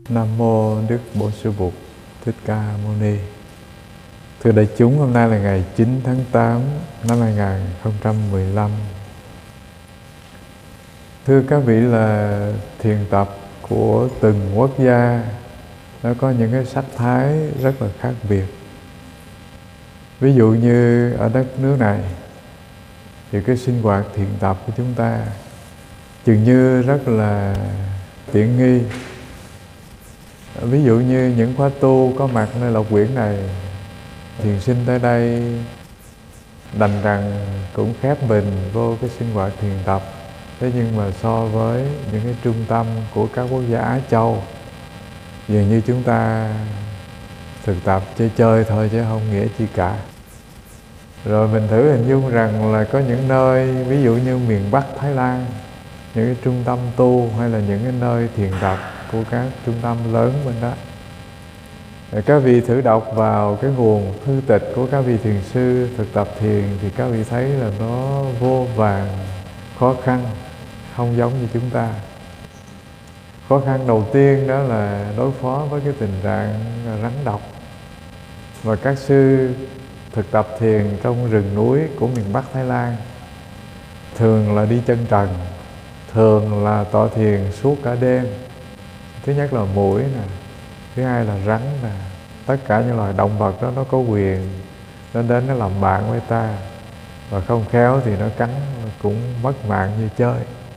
Nam mô Đức Bổn Sư Bụt Thích Ca Mâu Ni. Thưa đại chúng, hôm nay là ngày 9 tháng 8 năm 2015. Thưa các vị, là thiền tập của từng quốc gia nó có những cái sắc thái rất là khác biệt. Ví dụ như ở đất nước này thì cái sinh hoạt thiền tập của chúng ta dường như rất là tiện nghi. Ví dụ như những khóa tu có mặt nơi Lộc Quyển này, thiền sinh tới đây đành rằng cũng khép mình vô cái sinh hoạt thiền tập. Thế nhưng mà so với những cái trung tâm của các quốc gia Á Châu, dường như chúng ta thực tập chơi chơi thôi chứ không nghĩa chi cả. Rồi mình thử hình dung rằng là có những nơi, ví dụ như miền Bắc Thái Lan, những cái trung tâm tu hay là những cái nơi thiền tập của các trung tâm lớn bên đó. Các vị thử đọc vào cái nguồn thư tịch của các vị thiền sư thực tập thiền thì các vị thấy là nó vô vàn khó khăn, không giống như chúng ta. Khó khăn đầu tiên đó là đối phó với cái tình trạng rắn độc. Và các sư thực tập thiền trong rừng núi của miền Bắc Thái Lan thường là đi chân trần, thường là tọa thiền suốt cả đêm. Thứ nhất là muỗi nè, thứ hai là rắn nè. Tất cả những loài động vật đó nó có quyền nó đến nó làm bạn với ta, và không khéo thì nó cắn cũng mất mạng như chơi.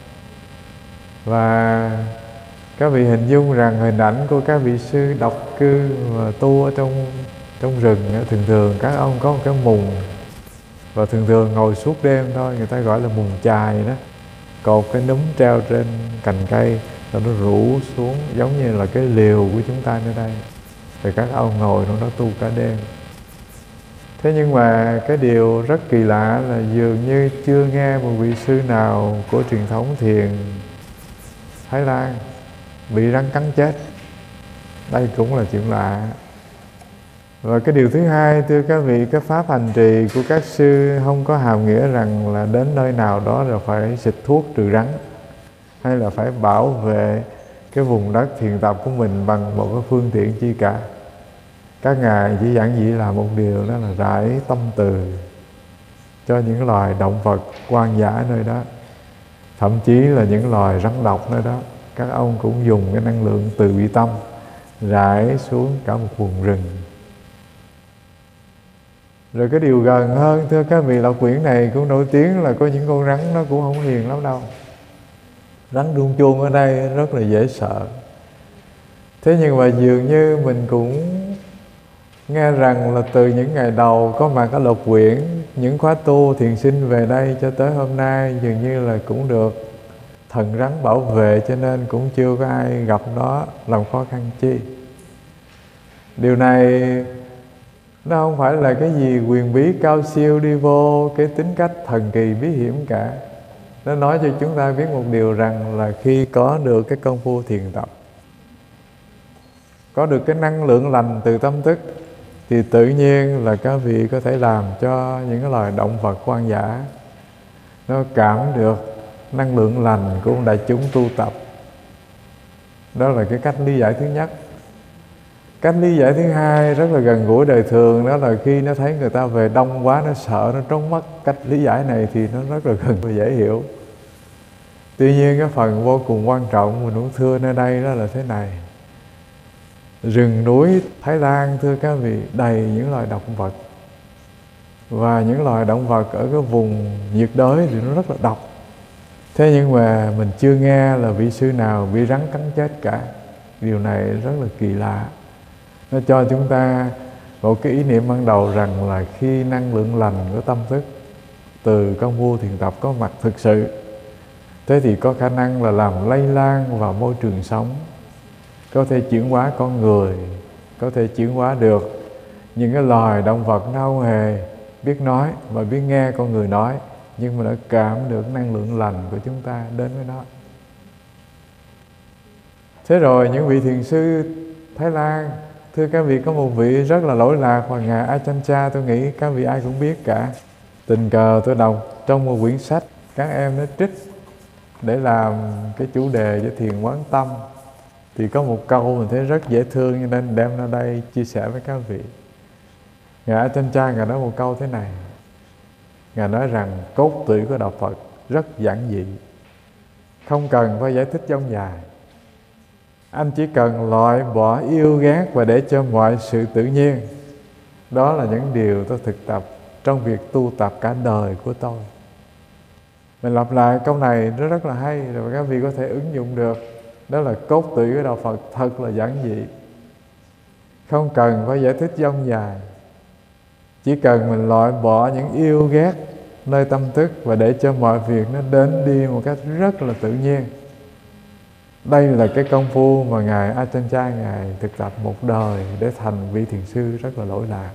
Và các vị hình dung rằng hình ảnh của các vị sư độc cư và tu ở trong rừng, thường thường các ông có một cái mùng, và thường thường ngồi suốt đêm thôi, người ta gọi là mùng chài đó, cột cái núm treo trên cành cây rồi nó rủ xuống giống như là cái liều của chúng ta nơi đây, rồi các ông ngồi trong đó tu cả đêm. Thế nhưng mà cái điều rất kỳ lạ là dường như chưa nghe một vị sư nào của truyền thống thiền Thái Lan bị rắn cắn chết. Đây cũng là chuyện lạ. Và cái điều thứ hai, thưa các vị, cái pháp hành trì của các sư không có hàm nghĩa rằng là đến nơi nào đó rồi phải xịt thuốc trừ rắn, hay là phải bảo vệ cái vùng đất thiền tập của mình bằng một cái phương tiện chi cả. Các ngài chỉ giản dị làm một điều, đó là rải tâm từ cho những loài động vật hoang dã nơi đó, thậm chí là những loài rắn độc nơi đó. Các ông cũng dùng cái năng lượng từ bi tâm rải xuống cả một vùng rừng. Rồi cái điều gần hơn, thưa các vị, Lộc Quyển này cũng nổi tiếng là có những con rắn nó cũng không hiền lắm đâu. Rắn đuông chuông ở đây rất là dễ sợ. Thế nhưng mà dường như mình cũng nghe rằng là từ những ngày đầu có mặt ở Lộc Quyển, những khóa tu thiền sinh về đây cho tới hôm nay dường như là cũng được thần rắn bảo vệ, cho nên cũng chưa có ai gặp nó làm khó khăn chi. Điều này nó không phải là cái gì quyền bí cao siêu đi vô cái tính cách thần kỳ bí hiểm cả. Nó nói cho chúng ta biết một điều rằng là khi có được cái công phu thiền tập, có được cái năng lượng lành từ tâm thức, thì tự nhiên là các vị có thể làm cho những cái loài động vật hoang dã nó cảm được năng lượng lành của đại chúng tu tập. Đó là cái cách lý giải thứ nhất. Cách lý giải thứ hai rất là gần gũi đời thường, đó là khi nó thấy người ta về đông quá, nó sợ, nó trốn mất. Cách lý giải này thì nó rất là gần và dễ hiểu. Tuy nhiên cái phần vô cùng quan trọng mình muốn thưa nơi đây đó là thế này. Rừng núi Thái Lan, thưa các vị, đầy những loài động vật. Và những loài động vật ở cái vùng nhiệt đới thì nó rất là độc. Thế nhưng mà mình chưa nghe là vị sư nào bị rắn cắn chết cả. Điều này rất là kỳ lạ. Nó cho chúng ta một cái ý niệm ban đầu rằng là khi năng lượng lành của tâm thức từ công phu thiền tập có mặt thực sự, thế thì có khả năng là làm lây lan vào môi trường sống, có thể chuyển hóa con người, có thể chuyển hóa được những cái loài động vật nó không hề biết nói mà biết nghe con người nói, nhưng mà nó cảm được năng lượng lành của chúng ta đến với nó. Thế rồi những vị thiền sư Thái Lan, thưa các vị, có một vị rất là lỗi lạc và ngài Ajahn Chah, tôi nghĩ các vị ai cũng biết cả. Tình cờ tôi đọc trong một quyển sách, các em nó trích để làm cái chủ đề cho thiền quán tâm. Thì có một câu mình thấy rất dễ thương, cho nên đem ra đây chia sẻ với các vị. Ngài Ajahn Ngài nói một câu thế này. Ngài nói rằng cốt tủy của Đạo Phật rất giản dị, không cần phải giải thích dông dài. Anh chỉ cần loại bỏ yêu ghét và để cho mọi sự tự nhiên. Đó là những điều tôi thực tập trong việc tu tập cả đời của tôi. Mình lặp lại câu này nó rất là hay, rồi các vị có thể ứng dụng được. Đó là cốt tủy của Đạo Phật thật là giản dị, không cần phải giải thích dông dài. Chỉ cần mình loại bỏ những yêu ghét nơi tâm thức và để cho mọi việc nó đến đi một cách rất là tự nhiên. Đây là cái công phu mà Ngài Ajahn Ngài thực tập một đời để thành vị thiền sư rất là lỗi lạc.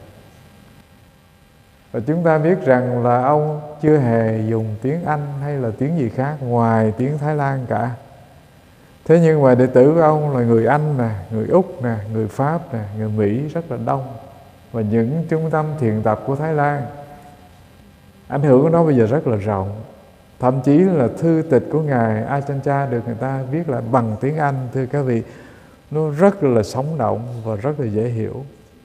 Và chúng ta biết rằng là ông chưa hề dùng tiếng Anh hay là tiếng gì khác ngoài tiếng Thái Lan cả. Thế nhưng mà đệ tử của ông là người Anh nè, người Úc nè, người Pháp nè, người Mỹ rất là đông. Và những trung tâm thiền tập của Thái Lan, ảnh hưởng của nó bây giờ rất là rộng. Thậm chí là thư tịch của Ngài Ajahn được người ta viết lại bằng tiếng Anh, thưa các vị. Nó rất là sống động và rất là dễ hiểu.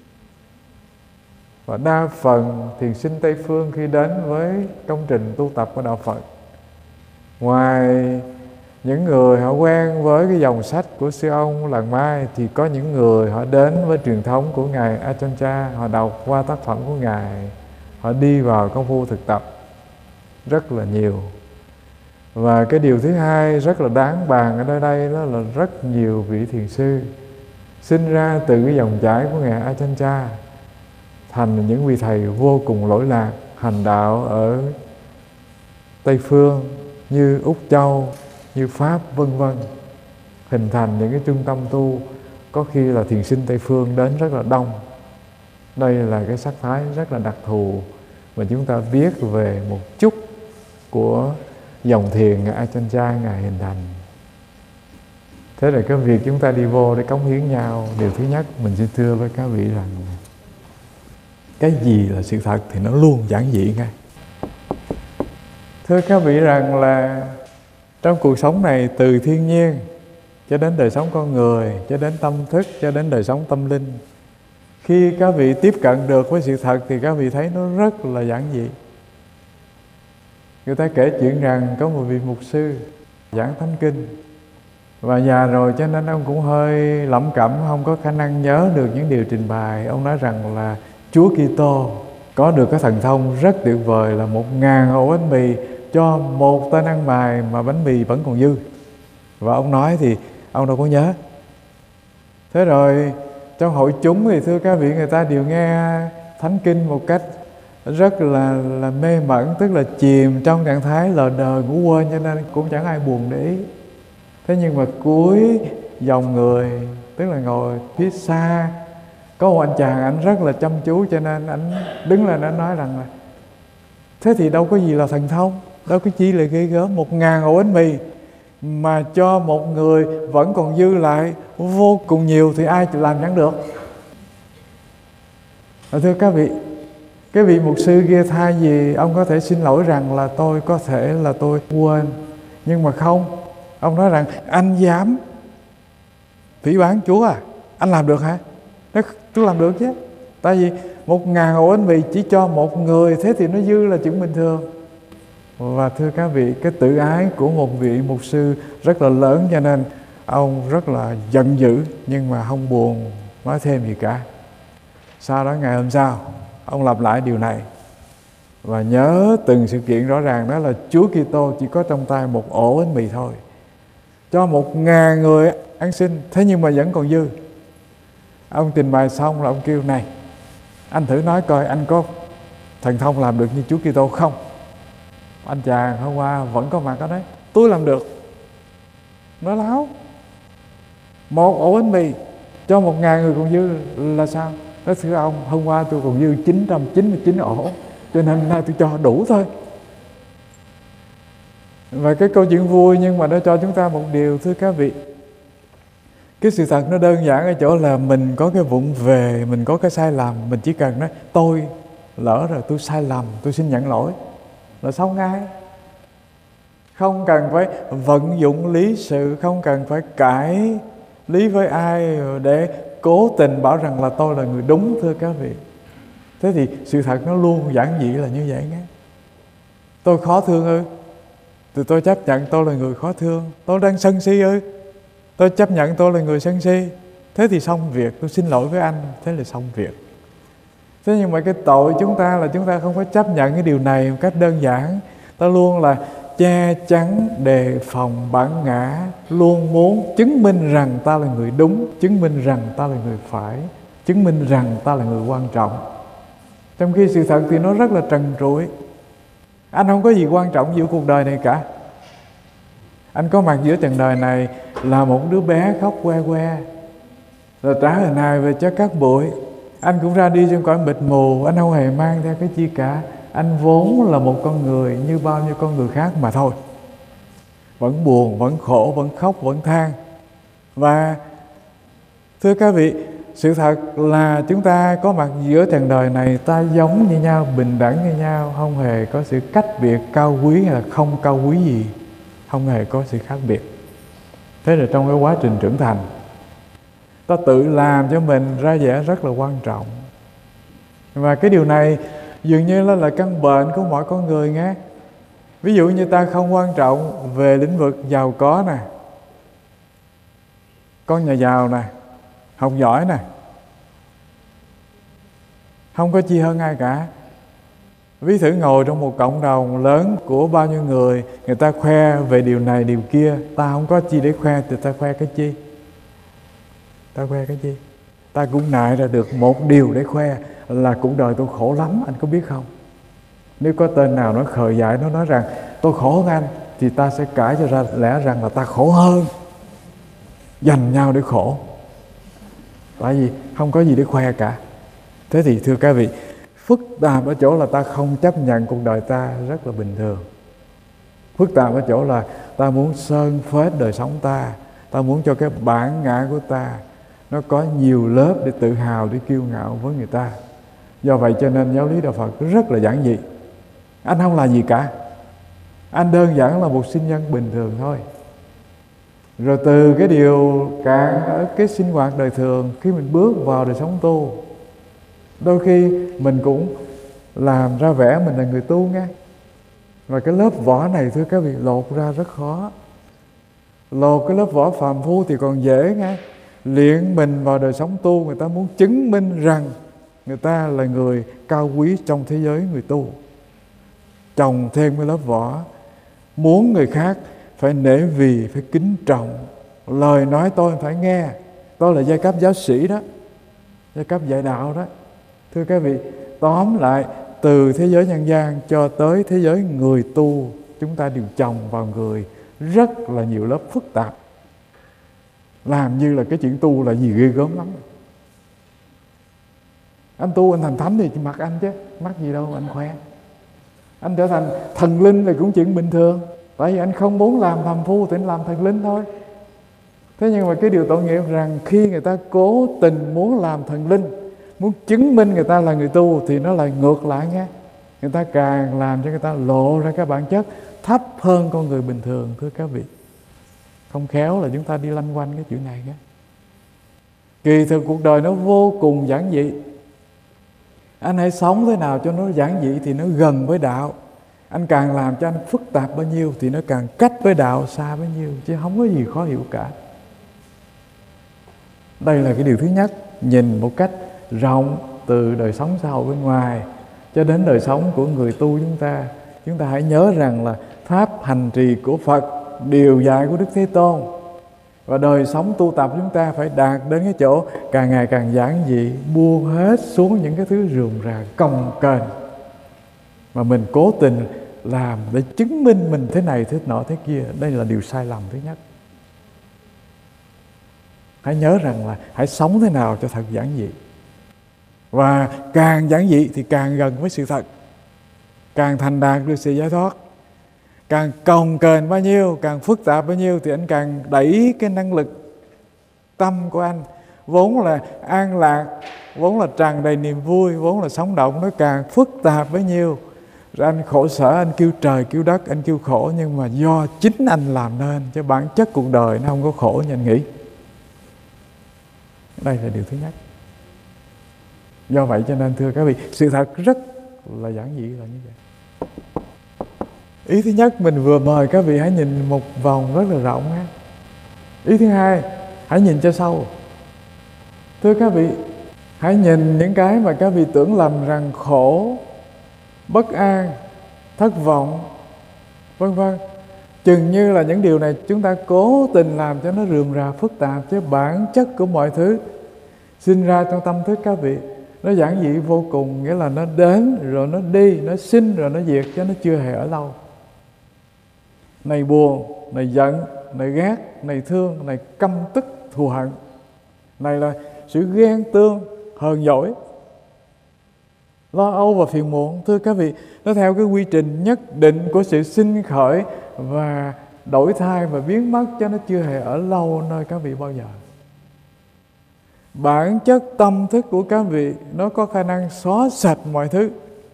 Và đa phần thiền sinh Tây Phương khi đến với công trình tu tập của Đạo Phật, ngoài những người họ quen với cái dòng sách của sư ông Làng Mai, thì có những người họ đến với truyền thống của Ngài Ajahn, họ đọc qua tác phẩm của Ngài, họ đi vào công phu thực tập rất là nhiều. Và cái điều thứ hai rất là đáng bàn ở nơi đây đó là rất nhiều vị thiền sư sinh ra từ cái dòng chảy của Ngài Ajahn thành những vị thầy vô cùng lỗi lạc, hành đạo ở Tây Phương như Úc Châu, như Pháp vân vân, hình thành những cái trung tâm tu có khi là thiền sinh Tây Phương đến rất là đông. Đây là cái sắc thái rất là đặc thù mà chúng ta biết về một chút của dòng thiền Ngài Ajahn Ngài hình thành. Thế là cái việc chúng ta đi vô để cống hiến nhau, điều thứ nhất mình xin thưa với các vị rằng cái gì là sự thật thì nó luôn giản dị ngay. Thưa các vị rằng là trong cuộc sống này, từ thiên nhiên cho đến đời sống con người, cho đến tâm thức, cho đến đời sống tâm linh, khi các vị tiếp cận được với sự thật thì các vị thấy nó rất là giản dị. Người ta kể chuyện rằng có một vị mục sư giảng thánh kinh, và già rồi cho nên ông cũng hơi lẩm cẩm, không có khả năng nhớ được những điều trình bày. Ông nói rằng là Chúa Kitô có được cái thần thông rất tuyệt vời là 1000 ổ bánh mì cho một tên ăn mày mà bánh mì vẫn còn dư. Và ông nói thì ông đâu có nhớ. Thế rồi trong hội chúng thì thưa các vị, người ta đều nghe thánh kinh một cách rất là mê mẩn, tức là chìm trong trạng thái lờ đờ ngủ quên, cho nên cũng chẳng ai buồn để ý. Thế nhưng mà cuối dòng người, tức là ngồi phía xa, có một anh chàng, anh rất là chăm chú, cho nên anh đứng lên anh nói rằng là thế thì đâu có gì là thần thông, đâu có chi là ghê gớm, 1000 ổ bánh mì mà cho một người vẫn còn dư lại vô cùng nhiều thì ai làm chẳng được. Thưa các vị, cái vị mục sư kia thay vì ông có thể xin lỗi rằng là tôi có thể là tôi quên, nhưng mà không, ông nói rằng anh dám phỉ báng Chúa à? Anh làm được hả? Nói tôi làm được chứ, tại vì 1000 ổ bánh mì chỉ cho một người, thế thì nó dư là chuyện bình thường. Và thưa các vị, cái tự ái của một vị mục sư rất là lớn, cho nên ông rất là giận dữ nhưng mà không buồn nói thêm gì cả. Sau đó ngày hôm sau ông lặp lại điều này và nhớ từng sự kiện rõ ràng, đó là Chúa Kitô chỉ có trong tay một ổ bánh mì thôi, cho 1000 người ăn xin, thế nhưng mà vẫn còn dư. Ông trình bày xong là ông kêu này, anh thử nói coi anh có thần thông làm được như Chúa Kitô không? Anh chàng hôm qua vẫn có mặt ở đấy, tôi làm được. Nói láo, một ổ bánh mì cho 1000 người còn dư là sao? Nói thưa ông, hôm qua tôi còn dư 999 ổ, cho nên hôm nay tôi cho đủ thôi. Và cái câu chuyện vui nhưng mà nó cho chúng ta một điều, thưa các vị, cái sự thật nó đơn giản ở chỗ là mình có cái vụng về, mình có cái sai lầm, mình chỉ cần nói tôi lỡ rồi, tôi sai lầm, tôi xin nhận lỗi là xong ngay. Không cần phải vận dụng lý sự, không cần phải cải lý với ai để cố tình bảo rằng là tôi là người đúng, thưa các vị. Thế thì sự thật nó luôn giản dị là như vậy nhé. Tôi khó thương ư? Thì tôi chấp nhận tôi là người khó thương. Tôi đang sân si ư? Tôi chấp nhận tôi là người sân si. Thế thì xong việc, tôi xin lỗi với anh, thế là xong việc. Thế nhưng mà cái tội chúng ta là chúng ta không có chấp nhận cái điều này một cách đơn giản. Ta luôn là che chắn, đề phòng bản ngã, luôn muốn chứng minh rằng ta là người đúng, chứng minh rằng ta là người phải, chứng minh rằng ta là người quan trọng. Trong khi sự thật thì nó rất là trần trụi. Anh không có gì quan trọng giữa cuộc đời này cả. Anh có mặt giữa trần đời này là một đứa bé khóc que que, rồi trả hình hài về cho các bụi. Anh cũng ra đi trên cõi mịt mù, anh không hề mang theo cái chi cả. Anh vốn là một con người như bao nhiêu con người khác mà thôi. Vẫn buồn, vẫn khổ, vẫn khóc, vẫn than. Và thưa các vị, sự thật là chúng ta có mặt giữa trần đời này, ta giống như nhau, bình đẳng như nhau, không hề có sự cách biệt cao quý hay là không cao quý gì, không hề có sự khác biệt. Thế là trong cái quá trình trưởng thành, ta tự làm cho mình ra vẻ rất là quan trọng. Và cái điều này dường như là căn bệnh của mọi con người nghe. Ví dụ như ta không quan trọng về lĩnh vực giàu có nè, con nhà giàu nè, học giỏi nè, không có chi hơn ai cả. Ví thử ngồi trong một cộng đồng lớn của bao nhiêu người, người ta khoe về điều này điều kia, ta không có chi để khoe thì ta khoe cái chi? Ta khoe cái chi? Ta cũng nại ra được một điều để khoe là cuộc đời tôi khổ lắm, anh có biết không? Nếu có tên nào nói khờ dại, nó nói rằng tôi khổ hơn anh, thì ta sẽ cãi cho ra lẽ rằng là ta khổ hơn. Giành nhau để khổ. Tại vì không có gì để khoe cả. Thế thì thưa các vị, phức tạp ở chỗ là ta không chấp nhận cuộc đời ta rất là bình thường. Phức tạp ở chỗ là ta muốn sơn phết đời sống ta, ta muốn cho cái bản ngã của ta nó có nhiều lớp để tự hào, để kiêu ngạo với người ta. Do vậy cho nên giáo lý Đạo Phật rất là giản dị. Anh không là gì cả, anh đơn giản là một sinh nhân bình thường thôi. Rồi từ cái điều cạn ở cái sinh hoạt đời thường, khi mình bước vào đời sống tu, đôi khi mình cũng làm ra vẻ mình là người tu nghe. Và cái lớp vỏ này thưa các vị lột ra rất khó. Lột cái lớp vỏ phàm phu thì còn dễ nghe. Luyện mình vào đời sống tu, người ta muốn chứng minh rằng người ta là người cao quý trong thế giới người tu. Trồng thêm cái lớp vỏ, muốn người khác phải nể vì, phải kính trọng. Lời nói tôi phải nghe. Tôi là giai cấp giáo sĩ đó, giai cấp dạy đạo đó. Thưa các vị, tóm lại từ thế giới nhân gian cho tới thế giới người tu, chúng ta đều trồng vào người rất là nhiều lớp phức tạp. Làm như là cái chuyện tu là gì ghê gớm lắm. Anh tu, anh thành thánh thì mặc anh chứ, mắc gì đâu anh khoe. Anh trở thành thần linh là cũng chuyện bình thường. Tại vì anh không muốn làm phàm phu thì anh làm thần linh thôi. Thế nhưng mà cái điều tội nghiệp rằng khi người ta cố tình muốn làm thần linh, muốn chứng minh người ta là người tu, thì nó lại ngược lại nghe. Người ta càng làm cho người ta lộ ra cái bản chất thấp hơn con người bình thường, thưa các vị. Không khéo là chúng ta đi lanh quanh cái chuyện này nhé. Kỳ thực cuộc đời nó vô cùng giản dị. Anh hãy sống thế nào cho nó giản dị thì nó gần với đạo. Anh càng làm cho anh phức tạp bao nhiêu thì nó càng cách với đạo xa bấy nhiêu, chứ không có gì khó hiểu cả. Đây là cái điều thứ nhất, nhìn một cách rộng từ đời sống xã hội bên ngoài cho đến đời sống của người tu chúng ta. Chúng ta hãy nhớ rằng là pháp hành trì của Phật, điều dạy của Đức Thế Tôn, và đời sống tu tập chúng ta phải đạt đến cái chỗ càng ngày càng giản dị, buông hết xuống những cái thứ rườm rà cồng kềnh mà mình cố tình làm để chứng minh mình thế này thế nọ thế kia. Đây là điều sai lầm thứ nhất. Hãy nhớ rằng là hãy sống thế nào cho thật giản dị. Và càng giản dị thì càng gần với sự thật, càng thành đạt được sự giải thoát. Càng cồng kềnh bao nhiêu, càng phức tạp bao nhiêu thì anh càng đẩy cái năng lực tâm của anh vốn là an lạc, vốn là tràn đầy niềm vui, vốn là sống động, nó càng phức tạp bấy nhiêu. Rồi anh khổ sở, anh kêu trời kêu đất, anh kêu khổ, nhưng mà do chính anh làm nên, chứ bản chất cuộc đời nó không có khổ như anh nghĩ. Đây là điều thứ nhất. Do vậy cho nên thưa các vị, sự thật rất là giản dị là như vậy. Ý thứ nhất, mình vừa mời các vị hãy nhìn một vòng rất là rộng ha. Ý thứ hai, hãy nhìn cho sâu. Thưa các vị, hãy nhìn những cái mà các vị tưởng lầm rằng khổ, bất an, thất vọng, vân vân. Chừng như là những điều này chúng ta cố tình làm cho nó rườm rà phức tạp, chứ bản chất của mọi thứ sinh ra trong tâm thức các vị nó giản dị vô cùng, nghĩa là nó đến rồi nó đi, nó sinh rồi nó diệt, chứ nó chưa hề ở lâu. Này buồn, này giận, này ghét, này thương, này căm tức, thù hận, này là sự ghen tương, hờn dỗi, lo âu và phiền muộn. Thưa các vị, nó theo cái quy trình nhất định của sự sinh khởi và đổi thay và biến mất, cho nó chưa hề ở lâu nơi các vị bao giờ. Bản chất tâm thức của các vị nó có khả năng xóa sạch mọi thứ.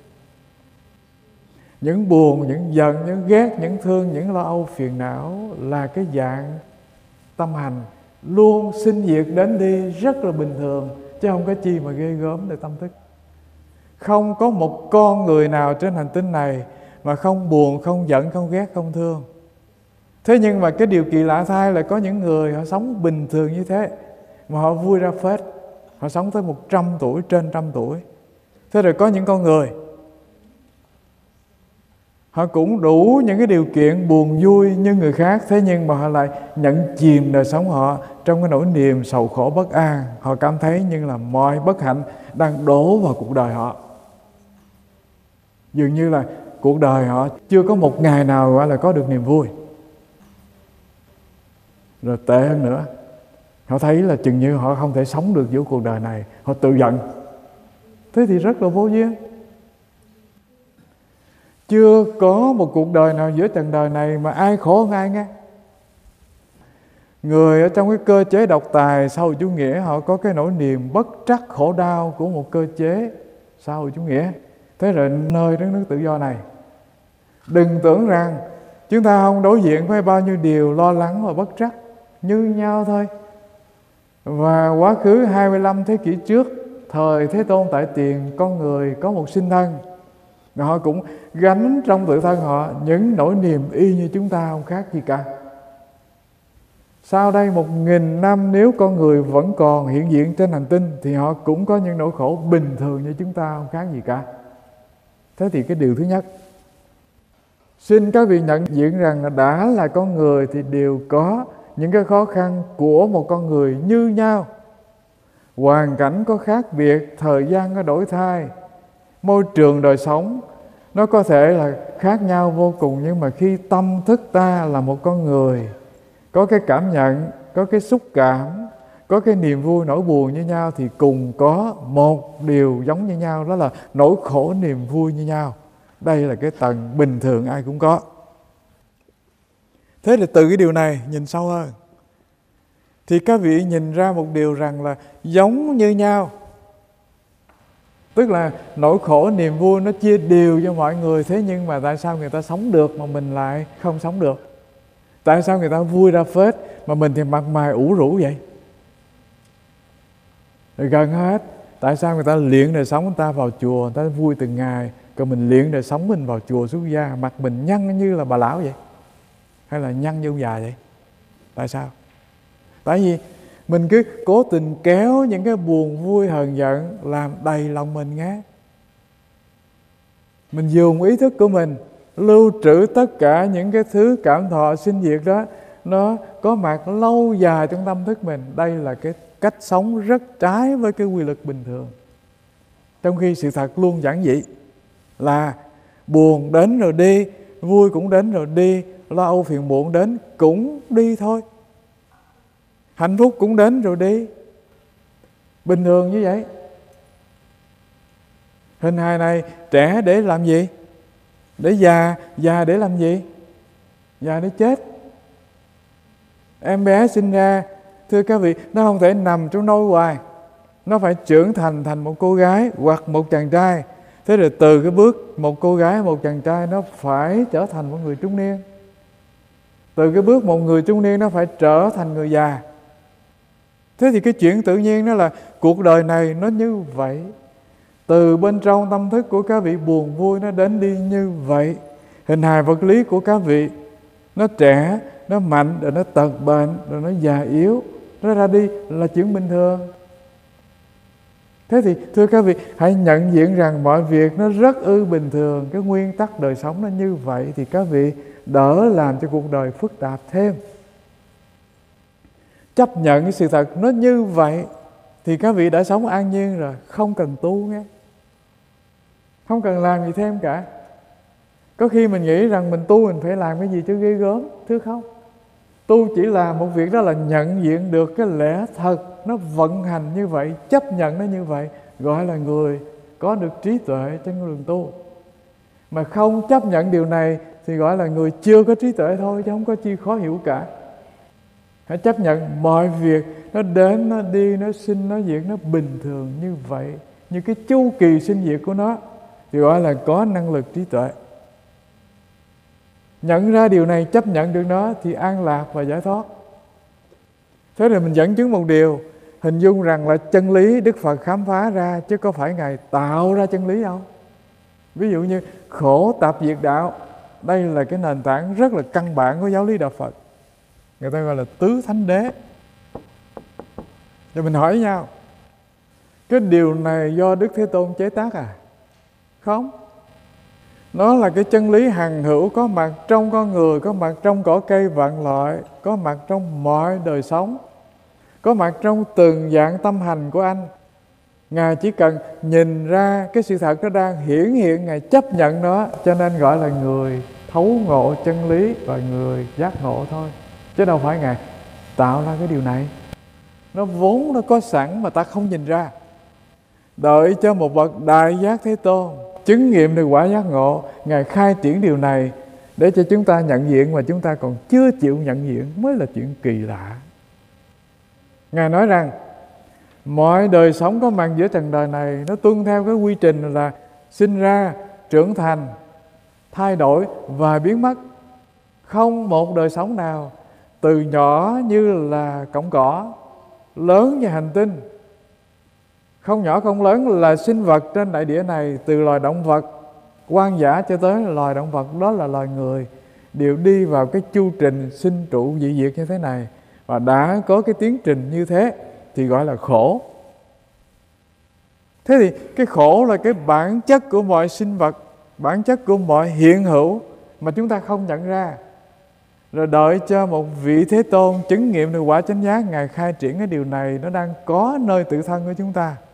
Những buồn, những giận, những ghét, những thương, những lo âu phiền não là cái dạng tâm hành luôn sinh diệt đến đi rất là bình thường, chứ không có chi mà ghê gớm để tâm thức. Không có một con người nào trên hành tinh này mà không buồn, không giận, không ghét, không thương. Thế nhưng mà cái điều kỳ lạ thay là có những người họ sống bình thường như thế mà họ vui ra phết. Họ sống tới 100 tuổi, trên 100 tuổi. Thế rồi có những con người họ cũng đủ những cái điều kiện buồn vui như người khác, thế nhưng mà họ lại nhận chìm đời sống họ trong cái nỗi niềm sầu khổ bất an. Họ cảm thấy như là mọi bất hạnh đang đổ vào cuộc đời họ. Dường như là cuộc đời họ chưa có một ngày nào gọi là có được niềm vui. Rồi tệ hơn nữa, họ thấy là chừng như họ không thể sống được giữa cuộc đời này, họ tự giận. Thế thì rất là vô duyên. Chưa có một cuộc đời nào giữa trần đời này mà ai khổ hơn ai nghe. Người ở trong cái cơ chế độc tài xã hội chủ nghĩa, họ có cái nỗi niềm bất trắc khổ đau của một cơ chế xã hội chủ nghĩa. Thế rồi nơi đất nước tự do này, đừng tưởng rằng chúng ta không đối diện với bao nhiêu điều lo lắng và bất trắc, như nhau thôi. Và quá khứ 25 thế kỷ trước, thời Thế Tôn tại tiền, con người có một sinh thân, họ cũng gánh trong tự thân họ những nỗi niềm y như chúng ta, không khác gì cả. Sau đây 1000 năm, nếu con người vẫn còn hiện diện trên hành tinh thì họ cũng có những nỗi khổ bình thường như chúng ta, không khác gì cả. Thế thì cái điều thứ nhất, xin các vị nhận diện rằng đã là con người thì đều có những cái khó khăn của một con người như nhau. Hoàn cảnh có khác biệt, thời gian có đổi thay, môi trường đời sống nó có thể là khác nhau vô cùng. Nhưng mà khi tâm thức ta là một con người, có cái cảm nhận, có cái xúc cảm, có cái niềm vui, nỗi buồn như nhau, thì cùng có một điều giống như nhau, đó là nỗi khổ, niềm vui như nhau. Đây là cái tầng bình thường ai cũng có. Thế thì từ cái điều này nhìn sâu hơn, thì các vị nhìn ra một điều rằng là giống như nhau. Tức là nỗi khổ, niềm vui nó chia đều cho mọi người. Thế nhưng mà tại sao người ta sống được mà mình lại không sống được? Tại sao người ta vui ra phết mà mình thì mặt mày ủ rũ vậy? Rồi gần hết, tại sao người ta luyện đời sống, người ta vào chùa, người ta vui từng ngày, còn mình luyện đời sống mình vào chùa xuất gia, mặt mình nhăn như là bà lão vậy, hay là nhăn như ông già vậy? Tại sao? Tại vì mình cứ cố tình kéo những cái buồn vui hờn giận làm đầy lòng mình nghe. Mình dùng ý thức của mình lưu trữ tất cả những cái thứ cảm thọ sinh diệt đó, nó có mặt lâu dài trong tâm thức mình. Đây là cái cách sống rất trái với cái quy luật bình thường. Trong khi sự thật luôn giản dị là buồn đến rồi đi, vui cũng đến rồi đi, lo âu phiền muộn đến cũng đi thôi, hạnh phúc cũng đến rồi đi, bình thường như vậy. Hình hài này trẻ để làm gì? Để già. Già để làm gì? Già để chết. Em bé sinh ra, thưa các vị, nó không thể nằm trong nôi hoài, nó phải trưởng thành thành một cô gái hoặc một chàng trai. Thế rồi từ cái bước một cô gái, một chàng trai, nó phải trở thành một người trung niên. Từ cái bước một người trung niên nó phải trở thành người già. Thế thì cái chuyện tự nhiên đó là cuộc đời này nó như vậy. Từ bên trong tâm thức của các vị buồn vui nó đến đi như vậy. Hình hài vật lý của các vị nó trẻ, nó mạnh, rồi nó tật bệnh, rồi nó già yếu, nó ra đi là chuyện bình thường. Thế thì thưa các vị, hãy nhận diện rằng mọi việc nó rất bình thường. Cái nguyên tắc đời sống nó như vậy thì các vị đỡ làm cho cuộc đời phức tạp thêm. Chấp nhận cái sự thật nó như vậy thì các vị đã sống an nhiên rồi, không cần tu nghe. Không cần làm gì thêm cả. Có khi mình nghĩ rằng mình tu mình phải làm cái gì chứ ghê gớm. Thưa không, tu chỉ là một việc đó là nhận diện được cái lẽ thật nó vận hành như vậy, chấp nhận nó như vậy, gọi là người có được trí tuệ trên con đường tu. Mà không chấp nhận điều này thì gọi là người chưa có trí tuệ thôi, chứ không có chi khó hiểu cả. Hãy chấp nhận mọi việc nó đến, nó đi, nó sinh, nó diệt, nó bình thường như vậy, như cái chu kỳ sinh diệt của nó, thì gọi là có năng lực trí tuệ. Nhận ra điều này, chấp nhận được nó thì an lạc và giải thoát. Thế rồi mình dẫn chứng một điều, hình dung rằng là chân lý Đức Phật khám phá ra, chứ có phải Ngài tạo ra chân lý đâu. Ví dụ như khổ tập diệt đạo, đây là cái nền tảng rất là căn bản của giáo lý Đạo Phật. Người ta gọi là tứ thánh đế. Rồi mình hỏi nhau, cái điều này do Đức Thế Tôn chế tác à? Không. Nó là cái chân lý hằng hữu, có mặt trong con người, có mặt trong cỏ cây vạn loại, có mặt trong mọi đời sống, có mặt trong từng dạng tâm hành của anh. Ngài chỉ cần nhìn ra cái sự thật nó đang hiển hiện, Ngài chấp nhận nó, cho nên gọi là người thấu ngộ chân lý và người giác ngộ thôi. Chứ đâu phải Ngài tạo ra cái điều này. Nó vốn nó có sẵn mà ta không nhìn ra. Đợi cho một bậc Đại Giác Thế Tôn chứng nghiệm được quả giác ngộ, Ngài khai triển điều này để cho chúng ta nhận diện, mà chúng ta còn chưa chịu nhận diện mới là chuyện kỳ lạ. Ngài nói rằng mọi đời sống có mặt giữa trần đời này nó tuân theo cái quy trình là sinh ra, trưởng thành, thay đổi và biến mất. Không một đời sống nào từ nhỏ như là cọng cỏ, lớn như hành tinh, không nhỏ không lớn là sinh vật trên đại địa này, từ loài động vật hoang dã cho tới loài động vật đó là loài người, đều đi vào cái chu trình sinh trụ dị diệt như thế này. Và đã có cái tiến trình như thế thì gọi là khổ. Thế thì cái khổ là cái bản chất của mọi sinh vật, bản chất của mọi hiện hữu mà chúng ta không nhận ra. Rồi đợi cho một vị Thế Tôn chứng nghiệm được quả chánh giác, Ngài khai triển cái điều này, nó đang có nơi tự thân của chúng ta.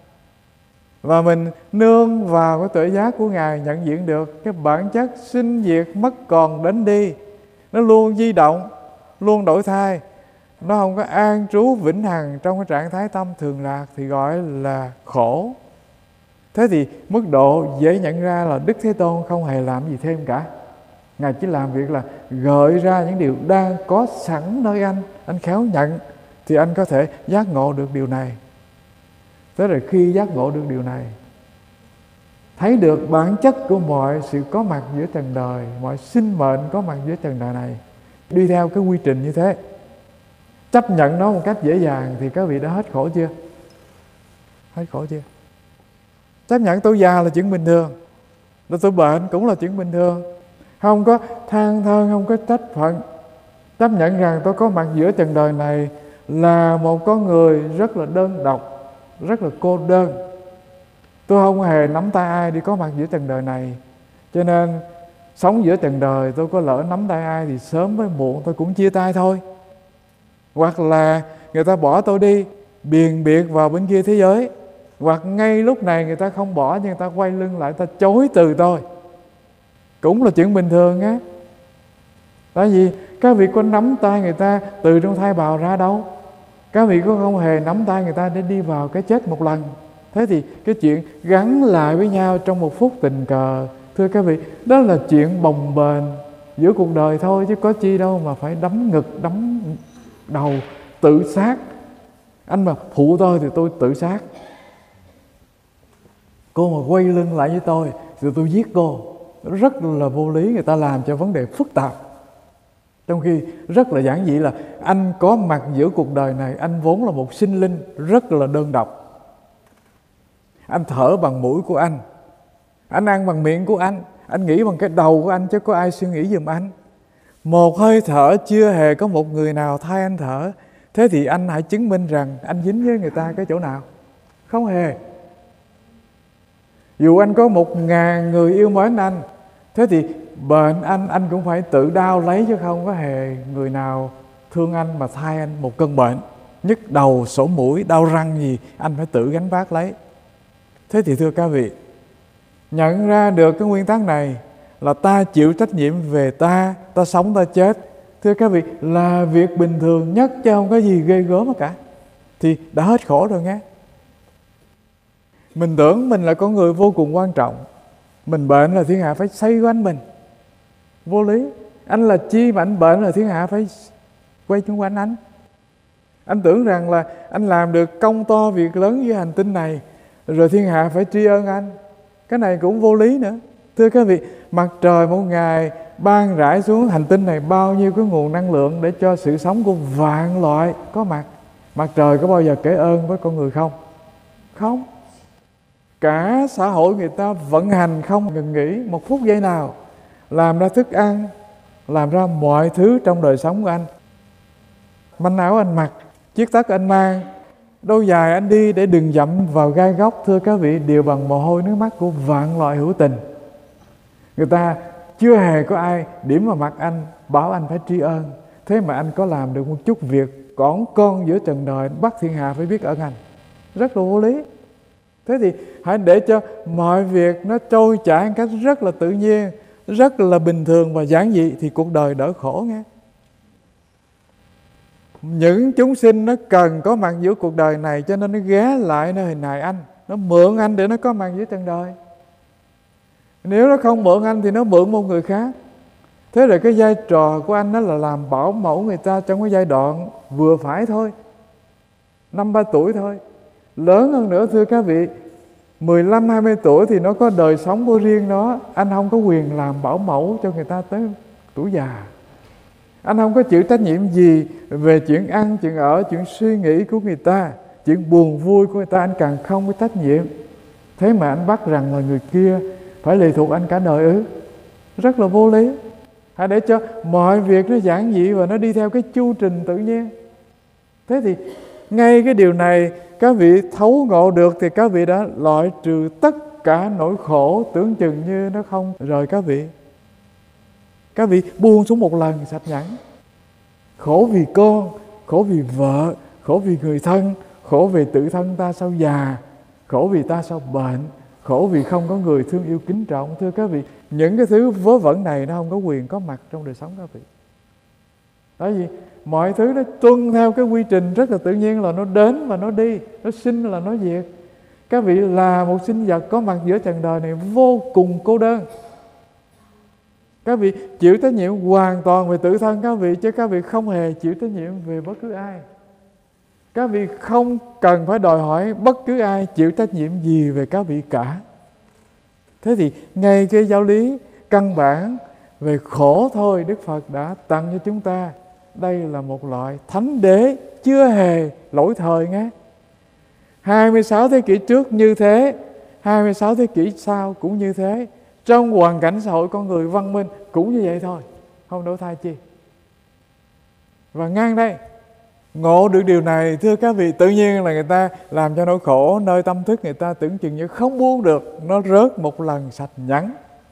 Và mình nương vào cái tuệ giác của Ngài nhận diện được cái bản chất sinh diệt mất còn đến đi. Nó luôn di động, luôn đổi thay. Nó không có an trú vĩnh hằng trong cái trạng thái tâm thường lạc thì gọi là khổ. Thế thì mức độ dễ nhận ra là Đức Thế Tôn không hề làm gì thêm cả. Ngài chỉ làm việc là gợi ra những điều đang có sẵn nơi anh khéo nhận thì anh có thể giác ngộ được điều này. Thế rồi khi giác ngộ được điều này, thấy được bản chất của mọi sự có mặt giữa trần đời, mọi sinh mệnh có mặt giữa trần đời này, đi theo cái quy trình như thế, chấp nhận nó một cách dễ dàng thì các vị đã hết khổ chưa? Hết khổ chưa? Chấp nhận tôi già là chuyện bình thường, tôi bệnh cũng là chuyện bình thường. Không có than thở, không có trách phận. Chấp nhận rằng tôi có mặt giữa trần đời này là một con người rất là đơn độc, rất là cô đơn. Tôi không hề nắm tay ai đi có mặt giữa trần đời này. Cho nên sống giữa trần đời, tôi có lỡ nắm tay ai thì sớm với muộn tôi cũng chia tay thôi. Hoặc là người ta bỏ tôi đi, biền biệt vào bên kia thế giới. Hoặc ngay lúc này người ta không bỏ, nhưng người ta quay lưng lại, ta chối từ tôi, cũng là chuyện bình thường á. Tại vì các vị có nắm tay người ta từ trong thai bào ra đâu. Các vị có không hề nắm tay người ta để đi vào cái chết một lần. Thế thì cái chuyện gắn lại với nhau trong một phút tình cờ, thưa các vị, đó là chuyện bồng bềnh giữa cuộc đời thôi, chứ có chi đâu mà phải đấm ngực, đấm đầu, tự sát. Anh mà phụ tôi thì tôi tự sát. Cô mà quay lưng lại với tôi thì tôi giết cô. Rất là vô lý, người ta làm cho vấn đề phức tạp. Trong khi rất là giản dị là anh có mặt giữa cuộc đời này, anh vốn là một sinh linh rất là đơn độc. Anh thở bằng mũi của anh ăn bằng miệng của anh nghĩ bằng cái đầu của anh chứ có ai suy nghĩ giùm anh. Một hơi thở chưa hề có một người nào thay anh thở. Thế thì anh hãy chứng minh rằng anh dính với người ta cái chỗ nào? Không hề. Dù anh có 1000 người yêu mến anh, thế thì bệnh anh cũng phải tự đau lấy, chứ không có hề người nào thương anh mà thay anh một cơn bệnh. Nhức đầu, sổ mũi, đau răng gì anh phải tự gánh vác lấy. Thế thì thưa các vị, nhận ra được cái nguyên tắc này là ta chịu trách nhiệm về ta sống ta chết, thưa các vị, là việc bình thường nhất chứ không có gì ghê gớm cả. Thì đã hết khổ rồi nghe. Mình tưởng mình là con người vô cùng quan trọng, mình bệnh là thiên hạ phải xoay quanh mình. Vô lý. Anh là chi mà anh bệnh là thiên hạ phải quay chung quanh anh. Anh tưởng rằng là anh làm được công to việc lớn với hành tinh này rồi thiên hạ phải tri ân anh. Cái này cũng vô lý nữa. Thưa các vị, mặt trời một ngày ban rải xuống hành tinh này bao nhiêu cái nguồn năng lượng để cho sự sống của vạn loại có mặt. Mặt trời có bao giờ kể ơn với con người không? Không. Cả xã hội người ta vận hành không ngừng nghỉ một phút giây nào, làm ra thức ăn, làm ra mọi thứ trong đời sống của anh. Manh áo anh mặc, chiếc tất anh mang, đôi giày anh đi để đừng dẫm vào gai góc, thưa các vị, đều bằng mồ hôi nước mắt của vạn loại hữu tình. Người ta chưa hề có ai điểm vào mặt anh bảo anh phải tri ân. Thế mà anh có làm được một chút việc còn con giữa trần đời, bắt thiên hạ phải biết ơn anh. Rất là vô lý. Thế thì hãy để cho mọi việc nó trôi chảy một cách rất là tự nhiên, rất là bình thường và giản dị, thì cuộc đời đỡ khổ nghe. Những chúng sinh nó cần có mặt giữa cuộc đời này, cho nên nó ghé lại nơi hình hài anh, nó mượn anh để nó có mặt giữa trần đời. Nếu nó không mượn anh thì nó mượn một người khác. Thế rồi cái vai trò của anh đó là làm bảo mẫu người ta trong cái giai đoạn vừa phải thôi, 5-3 tuổi thôi. Lớn hơn nữa thưa các vị, 15-20 tuổi thì nó có đời sống của riêng nó. Anh không có quyền làm bảo mẫu cho người ta tới tuổi già. Anh không có chịu trách nhiệm gì về chuyện ăn, chuyện ở, chuyện suy nghĩ của người ta, chuyện buồn vui của người ta, anh càng không có trách nhiệm. Thế mà anh bắt rằng là người kia phải lệ thuộc anh cả đời ư? Rất là vô lý. Hãy để cho mọi việc nó giản dị và nó đi theo cái chu trình tự nhiên. Thế thì ngay cái điều này các vị thấu ngộ được thì các vị đã loại trừ tất cả nỗi khổ tưởng chừng như nó không rời các vị. Các vị buông xuống một lần sạch nhẵn. Khổ vì con, khổ vì vợ, khổ vì người thân, khổ vì tự thân ta sao già, khổ vì ta sao bệnh, khổ vì không có người thương yêu kính trọng. Thưa các vị, những cái thứ vớ vẩn này nó không có quyền có mặt trong đời sống các vị. Tại vì mọi thứ nó tuân theo cái quy trình rất là tự nhiên, là nó đến và nó đi, nó sinh là nó diệt. Các vị là một sinh vật có mặt giữa trần đời này vô cùng cô đơn. Các vị chịu trách nhiệm hoàn toàn về tự thân các vị, chứ các vị không hề chịu trách nhiệm về bất cứ ai. Các vị không cần phải đòi hỏi bất cứ ai chịu trách nhiệm gì về các vị cả. Thế thì ngay cái giáo lý căn bản về khổ thôi, Đức Phật đã tặng cho chúng ta. Đây là một loại thánh đế chưa hề lỗi thời nghe. 26 thế kỷ trước như thế, 26 thế kỷ sau cũng như thế. Trong hoàn cảnh xã hội con người văn minh cũng như vậy thôi, không đổi thay chi. Và ngang đây, ngộ được điều này thưa các vị, tự nhiên là người ta làm cho nỗi khổ nơi tâm thức người ta tưởng chừng như không buông được, nó rớt một lần sạch nhẵn.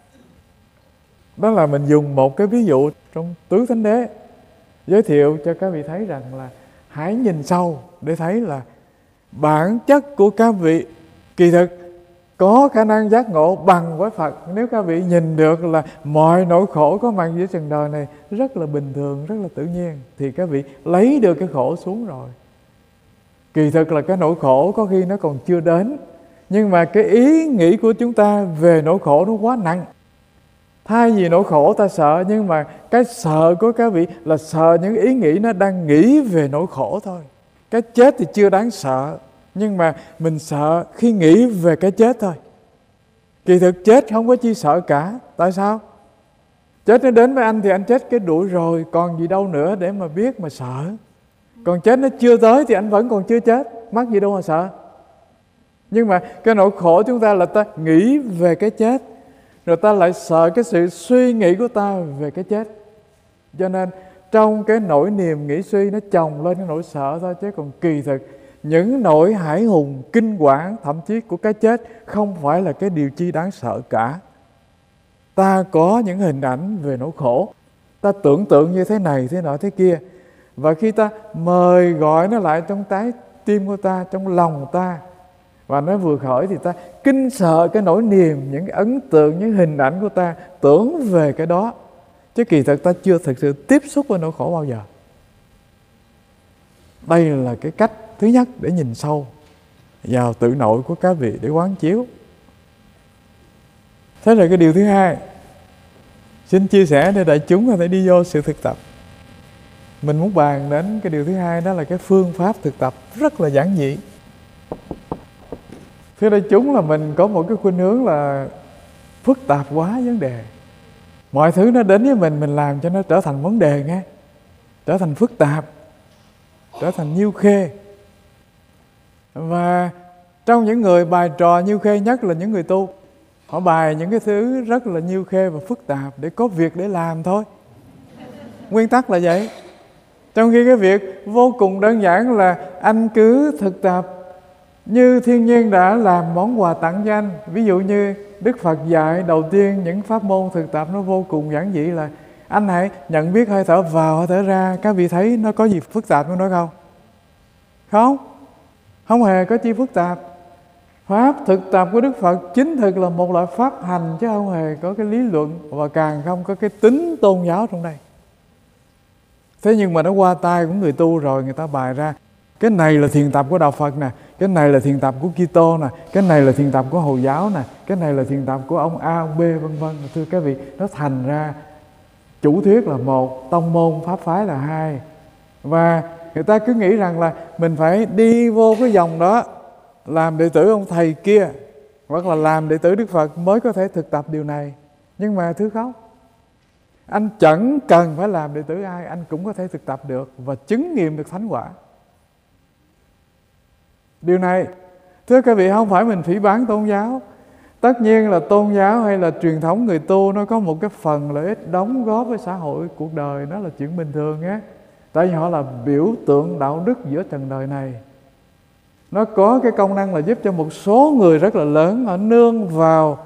Đó là mình dùng một cái ví dụ trong Tứ Thánh Đế giới thiệu cho các vị thấy rằng là hãy nhìn sâu để thấy là bản chất của các vị kỳ thực có khả năng giác ngộ bằng với Phật. Nếu các vị nhìn được là mọi nỗi khổ có mặt giữa trần đời này rất là bình thường, rất là tự nhiên, thì các vị lấy được cái khổ xuống rồi. Kỳ thực là cái nỗi khổ có khi nó còn chưa đến, nhưng mà cái ý nghĩ của chúng ta về nỗi khổ nó quá nặng. Thay vì nỗi khổ ta sợ, nhưng mà cái sợ của các vị là sợ những ý nghĩ nó đang nghĩ về nỗi khổ thôi. Cái chết thì chưa đáng sợ, nhưng mà mình sợ khi nghĩ về cái chết thôi. Kỳ thực chết không có chi sợ cả. Tại sao? Chết nó đến với anh thì anh chết cái đuổi rồi, còn gì đâu nữa để mà biết mà sợ. Còn chết nó chưa tới thì anh vẫn còn chưa chết, mắc gì đâu mà sợ. Nhưng mà cái nỗi khổ chúng ta là ta nghĩ về cái chết, rồi ta lại sợ cái sự suy nghĩ của ta về cái chết. Cho nên trong cái nỗi niềm nghĩ suy nó chồng lên cái nỗi sợ thôi. Chứ còn kỳ thực những nỗi hãi hùng, kinh quản, thậm chí của cái chết không phải là cái điều chi đáng sợ cả. Ta có những hình ảnh về nỗi khổ, ta tưởng tượng như thế này, thế nọ, thế kia. Và khi ta mời gọi nó lại trong trái tim của ta, trong lòng ta, và nó vừa khởi thì ta kinh sợ cái nỗi niềm, những ấn tượng, những hình ảnh của ta tưởng về cái đó. Chứ kỳ thực ta chưa thực sự tiếp xúc với nỗi khổ bao giờ. Đây là cái cách thứ nhất để nhìn sâu vào tự nội của các vị, để quán chiếu. Thế là cái điều thứ hai, xin chia sẻ để đại chúng có thể đi vô sự thực tập. Mình muốn bàn đến cái điều thứ hai, đó là cái phương pháp thực tập rất là giản dị. Thưa đại chúng, là mình có một cái khuynh hướng là phức tạp quá vấn đề. Mọi thứ nó đến với mình làm cho nó trở thành vấn đề nghe, trở thành phức tạp, trở thành nhiêu khê. Và trong những người bài trò nhiêu khê nhất là những người tu. Họ bài những cái thứ rất là nhiêu khê và phức tạp để có việc để làm thôi. Nguyên tắc là vậy. Trong khi cái việc vô cùng đơn giản là anh cứ thực tập như thiên nhiên đã làm món quà tặng cho anh. Ví dụ như Đức Phật dạy đầu tiên những pháp môn thực tập nó vô cùng giản dị là anh hãy nhận biết hơi thở vào, hơi thở ra. Các vị thấy nó có gì phức tạp trong đó không? Không, không hề có chi phức tạp. Pháp thực tập của Đức Phật chính thực là một loại pháp hành, chứ không hề có cái lý luận, và càng không có cái tính tôn giáo trong đây. Thế nhưng mà nó qua tay của người tu rồi, người ta bài ra cái này là thiền tập của Đạo Phật nè, cái này là thiền tập của Kitô nè, cái này là thiền tập của Hồi giáo nè, cái này là thiền tập của ông A, ông B, vân vân. Thưa các vị, nó thành ra chủ thuyết là một, tông môn pháp phái là hai. Và người ta cứ nghĩ rằng là mình phải đi vô cái dòng đó, làm đệ tử ông thầy kia, hoặc là làm đệ tử Đức Phật mới có thể thực tập điều này. Nhưng mà thưa không, anh chẳng cần phải làm đệ tử ai, anh cũng có thể thực tập được và chứng nghiệm được thánh quả. Điều này, thưa các vị, không phải mình phỉ báng tôn giáo. Tất nhiên là tôn giáo hay là truyền thống người tu nó có một cái phần lợi ích đóng góp với xã hội, cuộc đời, nó là chuyện bình thường á. Tại vì họ là biểu tượng đạo đức giữa trần đời này. Nó có cái công năng là giúp cho một số người rất là lớn, họ nương vào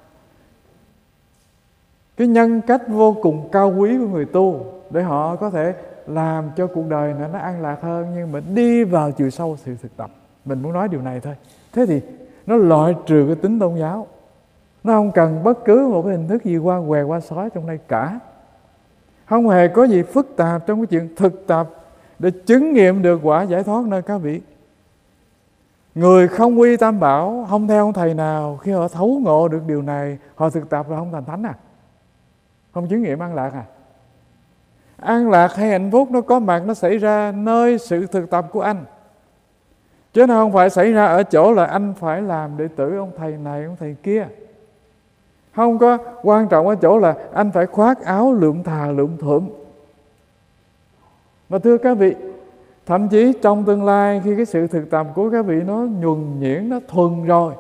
cái nhân cách vô cùng cao quý của người tu để họ có thể làm cho cuộc đời nó an lạc hơn. Nhưng mà đi vào chiều sâu sự thực tập, mình muốn nói điều này thôi. Thế thì nó loại trừ cái tính tôn giáo. Nó không cần bất cứ một cái hình thức gì qua què qua sói trong đây cả. Không hề có gì phức tạp trong cái chuyện thực tập để chứng nghiệm được quả giải thoát nơi các vị. Người không quy tam bảo, không theo ông thầy nào, khi họ thấu ngộ được điều này, họ thực tập là không thành thánh à? Không chứng nghiệm an lạc à? An lạc hay hạnh phúc nó có mặt, nó xảy ra nơi sự thực tập của anh, chứ nó không phải xảy ra ở chỗ là anh phải làm đệ tử ông thầy này, ông thầy kia. Không có quan trọng ở chỗ là anh phải khoác áo lượm thà lượm thượm. Và thưa các vị, thậm chí trong tương lai khi cái sự thực tập của các vị nó nhuần nhuyễn, nó thuần rồi,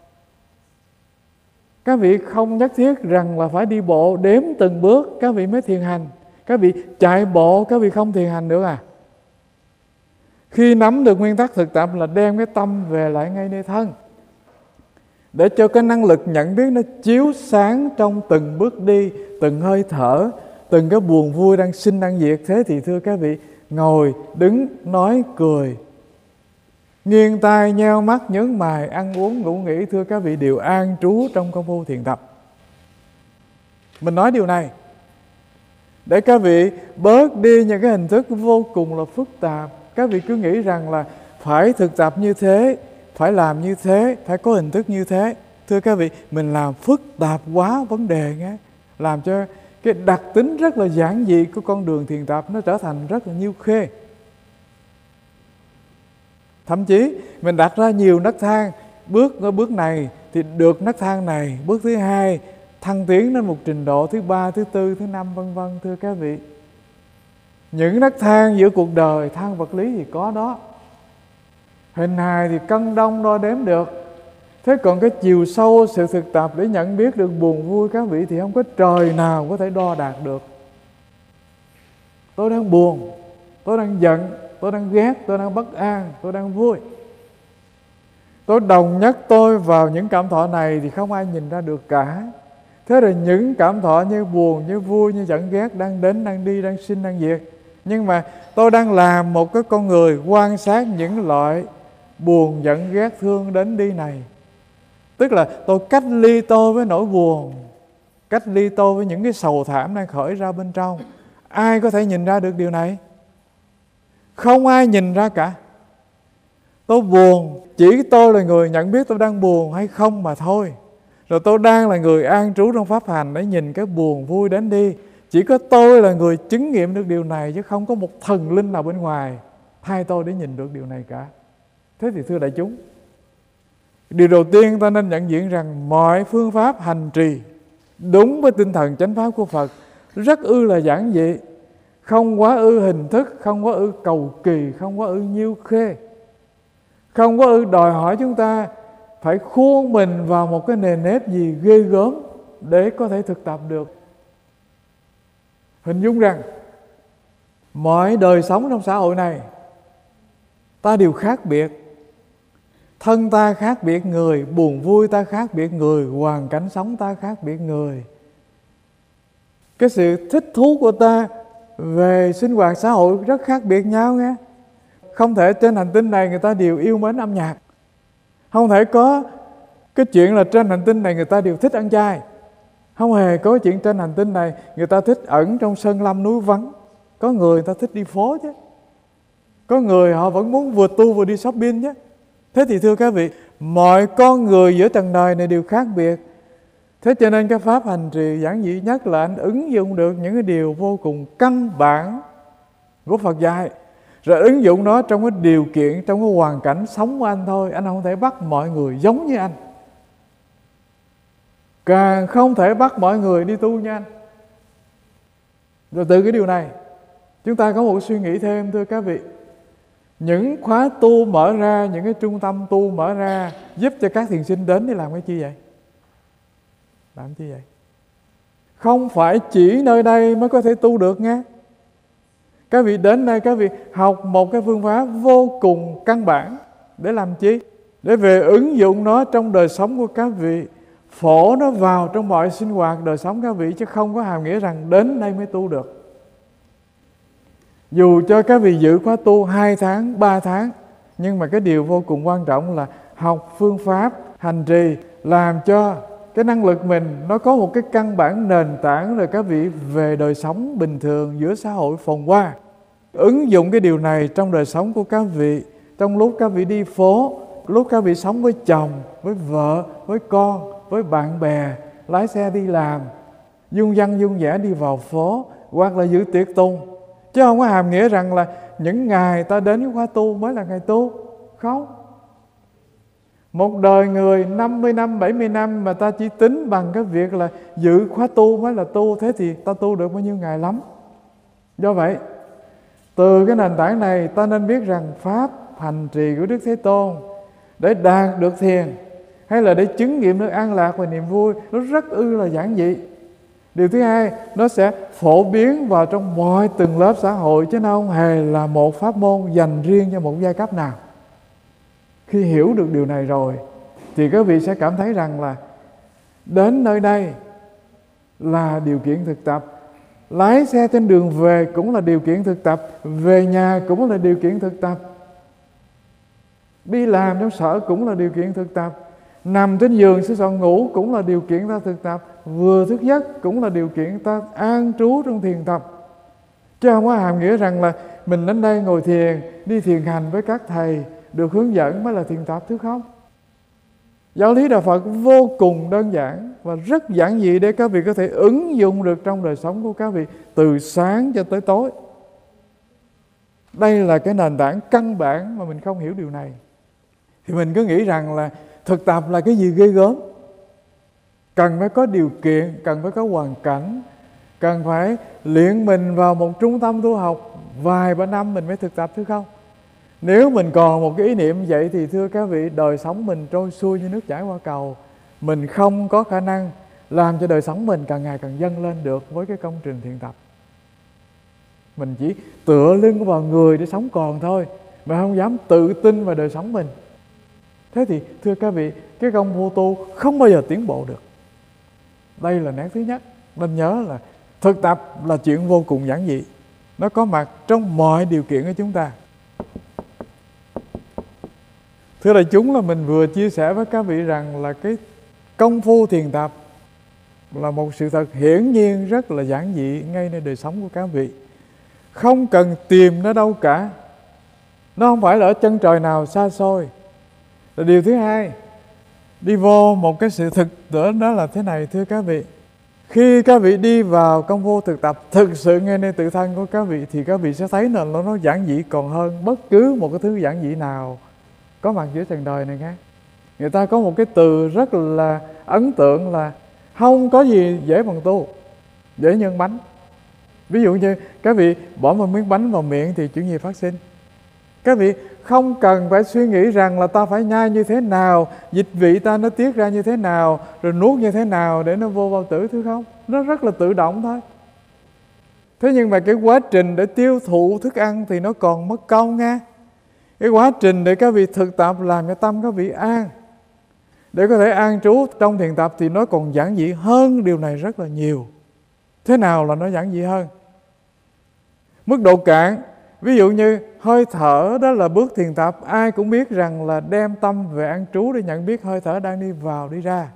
các vị không nhất thiết rằng là phải đi bộ đếm từng bước các vị mới thiền hành. Các vị chạy bộ các vị không thiền hành được à? Khi nắm được nguyên tắc thực tập là đem cái tâm về lại ngay nơi thân, để cho cái năng lực nhận biết nó chiếu sáng trong từng bước đi, từng hơi thở, từng cái buồn vui đang sinh đang diệt. Thế thì thưa các vị, ngồi, đứng, nói, cười, nghiêng tai, nheo mắt, nhướng mày, ăn uống, ngủ nghỉ, thưa các vị, đều an trú trong công phu thiền tập. Mình nói điều này để các vị bớt đi những cái hình thức vô cùng là phức tạp. Các vị cứ nghĩ rằng là phải thực tập như thế, phải làm như thế, phải có hình thức như thế. Thưa các vị, mình làm phức tạp quá vấn đề nghe, làm cho cái đặc tính rất là giản dị của con đường thiền tập nó trở thành rất là nhiêu khê. Thậm chí mình đặt ra nhiều nấc thang, bước này thì được nấc thang này, bước thứ hai thăng tiến đến một trình độ thứ 3, thứ 4, thứ 5 vân vân. Thưa các vị, những nấc thang giữa cuộc đời, thang vật lý thì có đó, hình hài thì cân đong đo đếm được. Thế còn cái chiều sâu sự thực tập để nhận biết được buồn vui các vị thì không có trời nào có thể đo đạt được. Tôi đang buồn, tôi đang giận, tôi đang ghét, tôi đang bất an, tôi đang vui. Tôi đồng nhất tôi vào những cảm thọ này thì không ai nhìn ra được cả. Thế rồi những cảm thọ như buồn, như vui, như giận ghét đang đến, đang đi, đang sinh, đang diệt. Nhưng mà tôi đang làm một cái con người quan sát những loại buồn, giận, ghét, thương đến đi này. Tức là tôi cách ly tôi với nỗi buồn, cách ly tôi với những cái sầu thảm đang khởi ra bên trong. Ai có thể nhìn ra được điều này? Không ai nhìn ra cả. Tôi buồn, chỉ tôi là người nhận biết tôi đang buồn hay không mà thôi. Rồi tôi đang là người an trú trong pháp hành để nhìn cái buồn vui đến đi. Chỉ có tôi là người chứng nghiệm được điều này, chứ không có một thần linh nào bên ngoài thay tôi để nhìn được điều này cả. Thế thì thưa đại chúng, điều đầu tiên ta nên nhận diện rằng mọi phương pháp hành trì đúng với tinh thần chánh pháp của Phật rất là giản dị, không quá hình thức, không quá cầu kỳ, không quá nhiêu khê, không có đòi hỏi chúng ta phải khuôn mình vào một cái nền nếp gì ghê gớm để có thể thực tập được. Hình dung rằng mọi đời sống trong xã hội này ta đều khác biệt. Thân ta khác biệt người, buồn vui ta khác biệt người, hoàn cảnh sống ta khác biệt người. Cái sự thích thú của ta về sinh hoạt xã hội rất khác biệt nhau nghe. Không thể trên hành tinh này người ta đều yêu mến âm nhạc. Không thể có cái chuyện là trên hành tinh này người ta đều thích ăn chay. Không hề có chuyện trên hành tinh này người ta thích ẩn trong sơn lâm núi vắng. Có người ta thích đi phố chứ. Có người họ vẫn muốn vừa tu vừa đi shopping chứ. Thế thì thưa các vị, mọi con người giữa trần đời này đều khác biệt. Thế cho nên cái pháp hành trì giản dị nhất là anh ứng dụng được những cái điều vô cùng căn bản của Phật dạy, rồi ứng dụng nó trong cái điều kiện, trong cái hoàn cảnh sống của anh thôi. Anh không thể bắt mọi người giống như anh, càng không thể bắt mọi người đi tu như anh. Rồi từ cái điều này chúng ta có một suy nghĩ thêm thưa các vị. Những khóa tu mở ra, những cái trung tâm tu mở ra giúp cho các thiền sinh đến để làm cái chi vậy? Làm chi vậy? Không phải chỉ nơi đây mới có thể tu được nghe. Các vị đến đây các vị học một cái phương pháp vô cùng căn bản. Để làm chi? Để về ứng dụng nó trong đời sống của các vị, phổ nó vào trong mọi sinh hoạt đời sống các vị, chứ không có hàm nghĩa rằng đến đây mới tu được. Dù cho các vị giữ khóa tu 2 tháng, 3 tháng, nhưng mà cái điều vô cùng quan trọng là học phương pháp hành trì, làm cho cái năng lực mình nó có một cái căn bản nền tảng, rồi các vị về đời sống bình thường giữa xã hội phồn hoa. Ứng dụng cái điều này trong đời sống của các vị, trong lúc các vị đi phố, lúc các vị sống với chồng, với vợ, với con, với bạn bè, lái xe đi làm, dung dăng dung dẻ đi vào phố, hoặc là giữ tiệc tùng. Chứ không có hàm nghĩa rằng là những ngày ta đến với khóa tu mới là ngày tu. Không. Một đời người 50 năm, 70 năm mà ta chỉ tính bằng cái việc là giữ khóa tu mới là tu, thế thì ta tu được bao nhiêu ngày lắm. Do vậy, từ cái nền tảng này ta nên biết rằng pháp hành trì của Đức Thế Tôn để đạt được thiền hay là để chứng nghiệm được an lạc và niềm vui, nó rất là giản dị. Điều thứ hai, nó sẽ phổ biến vào trong mọi tầng lớp xã hội, chứ nó không hề là một pháp môn dành riêng cho một giai cấp nào. Khi hiểu được điều này rồi thì các vị sẽ cảm thấy rằng là đến nơi đây là điều kiện thực tập, lái xe trên đường về cũng là điều kiện thực tập, về nhà cũng là điều kiện thực tập, đi làm trong sở cũng là điều kiện thực tập, nằm trên giường sửa soạn ngủ cũng là điều kiện ta thực tập, vừa thức giấc cũng là điều kiện ta an trú trong thiền tập. Chứ không có hàm nghĩa rằng là mình đến đây ngồi thiền, đi thiền hành với các thầy, được hướng dẫn mới là thiền tập, thứ không. Giáo lý Đạo Phật vô cùng đơn giản và rất giản dị để các vị có thể ứng dụng được trong đời sống của các vị từ sáng cho tới tối. Đây là cái nền tảng căn bản mà mình không hiểu điều này thì mình cứ nghĩ rằng là thực tập là cái gì ghê gớm. cần phải có điều kiện, cần phải có hoàn cảnh, cần phải luyện mình vào một trung tâm tu học vài ba năm mình mới thực tập, thưa không? Nếu mình còn một cái ý niệm vậy thì thưa các vị, đời sống mình trôi xuôi như nước chảy qua cầu. Mình không có khả năng làm cho đời sống mình càng ngày càng dâng lên được với cái công trình thiền tập. Mình chỉ tựa lưng vào người để sống còn thôi, mà không dám tự tin vào đời sống mình. Thế thì thưa các vị, cái công phu tu không bao giờ tiến bộ được. Đây là nét thứ nhất. Nên nhớ là thực tập là chuyện vô cùng giản dị, nó có mặt trong mọi điều kiện của chúng ta. Thưa đại chúng, là mình vừa chia sẻ với các vị rằng là cái công phu thiền tập là một sự thật hiển nhiên rất là giản dị ngay nơi đời sống của các vị. Không cần tìm nó đâu cả. Nó không phải là ở chân trời nào xa xôi. Rồi điều thứ hai, đi vô một cái sự thực nữa đó là thế này, thưa các vị. Khi các vị đi vào công phu thực tập thực sự ngay nơi tự thân của các vị, thì các vị sẽ thấy là nó giản dị còn hơn bất cứ một cái thứ giản dị nào có mặt giữa trần đời này nghe. Người ta có một cái từ rất là ấn tượng là không có gì dễ bằng tu, dễ nhân bánh. Ví dụ như các vị bỏ một miếng bánh vào miệng thì chuyện gì phát sinh? Các vị không cần phải suy nghĩ rằng là ta phải nhai như thế nào, dịch vị ta nó tiết ra như thế nào, rồi nuốt như thế nào để nó vô bao tử, thưa không? Nó rất là tự động thôi. Thế nhưng mà cái quá trình để tiêu thụ thức ăn thì nó còn mất công nha. Cái quá trình để các vị thực tập làm cho tâm các vị an, để có thể an trú trong thiền tập thì nó còn giản dị hơn điều này rất là nhiều. Thế nào là nó giản dị hơn? Mức độ cạn, ví dụ như hơi thở, đó là bước thiền tập. Ai cũng biết rằng là đem tâm về an trú để nhận biết hơi thở đang đi vào đi ra.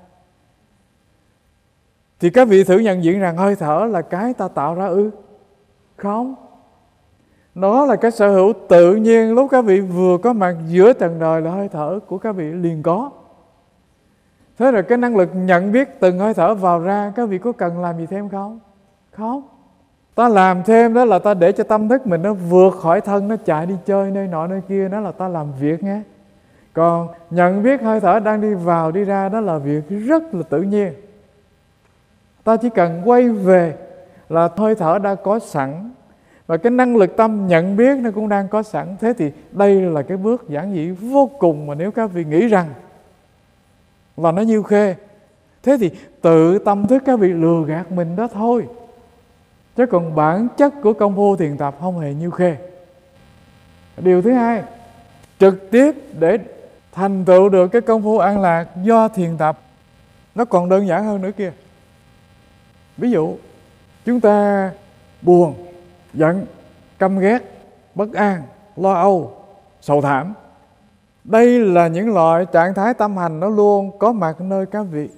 Thì các vị thử nhận diện rằng hơi thở là cái ta tạo ra ư? Không. Nó là cái sở hữu tự nhiên lúc các vị vừa có mặt giữa trần đời là hơi thở của các vị liền có. Thế rồi cái năng lực nhận biết từng hơi thở vào ra, các vị có cần làm gì thêm không? Không. Ta làm thêm đó là ta để cho tâm thức mình nó vượt khỏi thân, nó chạy đi chơi nơi nọ nơi kia, đó là ta làm việc nghe. Còn nhận biết hơi thở đang đi vào đi ra, đó là việc rất là tự nhiên. Ta chỉ cần quay về là hơi thở đã có sẵn, và cái năng lực tâm nhận biết nó cũng đang có sẵn. Thế thì đây là cái bước giản dị vô cùng mà nếu các vị nghĩ rằng là nó nhiêu khê, thế thì tự tâm thức các vị lừa gạt mình đó thôi. Chứ còn bản chất của công phu thiền tập không hề nhiêu khê. Điều thứ hai, trực tiếp để thành tựu được cái công phu an lạc do thiền tập, nó còn đơn giản hơn nữa kia. Ví dụ chúng ta buồn, giận, căm ghét, bất an, lo âu, sầu thảm. Đây là những loại trạng thái tâm hành nó luôn có mặt nơi các vị.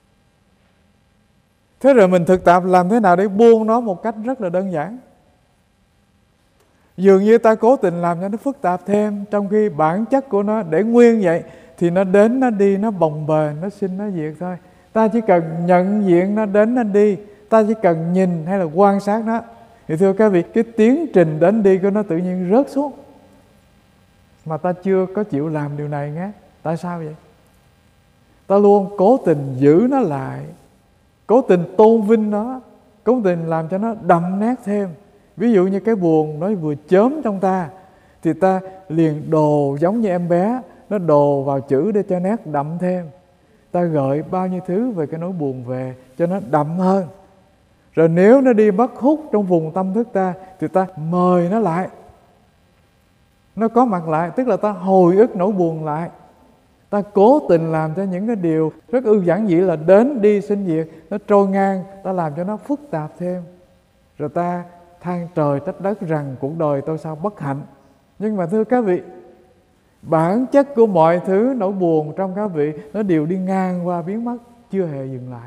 Thế rồi mình thực tập làm thế nào để buông nó một cách rất là đơn giản. Dường như ta cố tình làm cho nó phức tạp thêm, trong khi bản chất của nó để nguyên vậy thì nó đến, nó đi, nó bồng bềnh, nó sinh, nó diệt thôi. Ta chỉ cần nhận diện nó đến, nó đi. Ta chỉ cần nhìn hay là quan sát nó. Thì thưa các vị, cái tiến trình đến đi của nó tự nhiên rớt xuống. Mà ta chưa có chịu làm điều này nghe. Tại sao vậy? Ta luôn cố tình giữ nó lại, cố tình tôn vinh nó, cố tình làm cho nó đậm nét thêm. Ví dụ như cái buồn nó vừa chớm trong ta, thì ta liền đồ giống như em bé, nó đồ vào chữ để cho nét đậm thêm. Ta gợi bao nhiêu thứ về cái nỗi buồn về cho nó đậm hơn. Rồi nếu nó đi mất hút trong vùng tâm thức ta, thì ta mời nó lại, nó có mặt lại, tức là ta hồi ức nỗi buồn lại. Ta cố tình làm cho những cái điều rất giản dị là đến đi sinh diệt, nó trôi ngang, ta làm cho nó phức tạp thêm. Rồi ta than trời trách đất rằng cuộc đời tôi sao bất hạnh. Nhưng mà thưa các vị, bản chất của mọi thứ nỗi buồn trong các vị nó đều đi ngang qua biến mất, chưa hề dừng lại.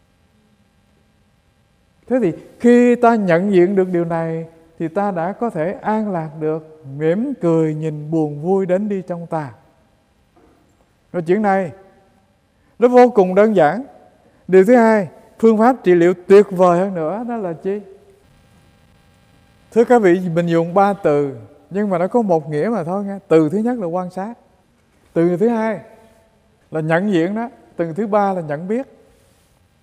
Thế thì khi ta nhận diện được điều này thì ta đã có thể an lạc được, mỉm cười nhìn buồn vui đến đi trong ta. Rồi chuyện này nó vô cùng đơn giản. Điều thứ hai, phương pháp trị liệu tuyệt vời hơn nữa đó là chi? Thưa các vị, mình dùng 3 từ nhưng mà nó có một nghĩa mà thôi nghe. Từ thứ nhất là quan sát, từ thứ hai là nhận diện đó, từ thứ ba là nhận biết.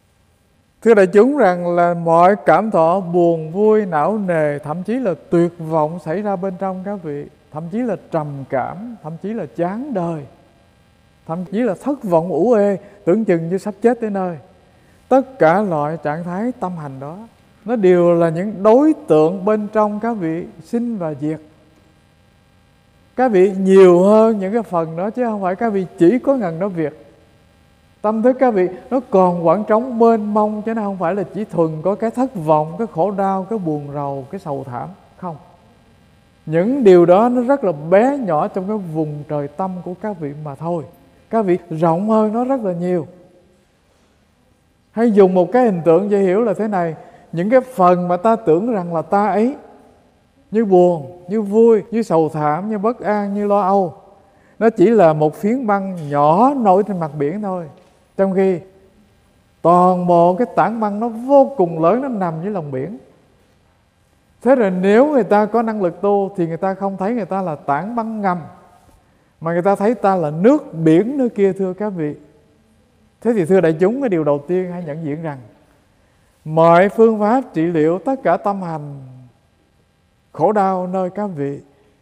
Thưa đại chúng rằng là mọi cảm thọ buồn vui, não nề, thậm chí là tuyệt vọng xảy ra bên trong các vị, thậm chí là trầm cảm, thậm chí là chán đời, thậm chí là thất vọng ủ ê, tưởng chừng như sắp chết tới nơi. Tất cả loại trạng thái tâm hành đó, nó đều là những đối tượng bên trong các vị sinh và diệt. Các vị nhiều hơn những cái phần đó, chứ không phải các vị chỉ có ngần đó việc. Tâm thức các vị nó còn quảng trống mênh mông, chứ nó không phải là chỉ thuần có cái thất vọng, cái khổ đau, cái buồn rầu, cái sầu thảm. Không. Những điều đó nó rất là bé nhỏ trong cái vùng trời tâm của các vị mà thôi. Các vị rộng hơn nó rất là nhiều. Hay dùng một cái hình tượng dễ hiểu là thế này: những cái phần mà ta tưởng rằng là ta ấy, như buồn, như vui, như sầu thảm, như bất an, như lo âu, nó chỉ là một phiến băng nhỏ nổi trên mặt biển thôi. Trong khi toàn bộ cái tảng băng nó vô cùng lớn, nó nằm dưới lòng biển. Thế rồi nếu người ta có năng lực tu thì người ta không thấy người ta là tảng băng ngầm, mà người ta thấy ta là nước biển nơi kia, thưa các vị. Thế thì thưa đại chúng, cái điều đầu tiên hãy nhận diện rằng mọi phương pháp trị liệu tất cả tâm hành khổ đau nơi các vị,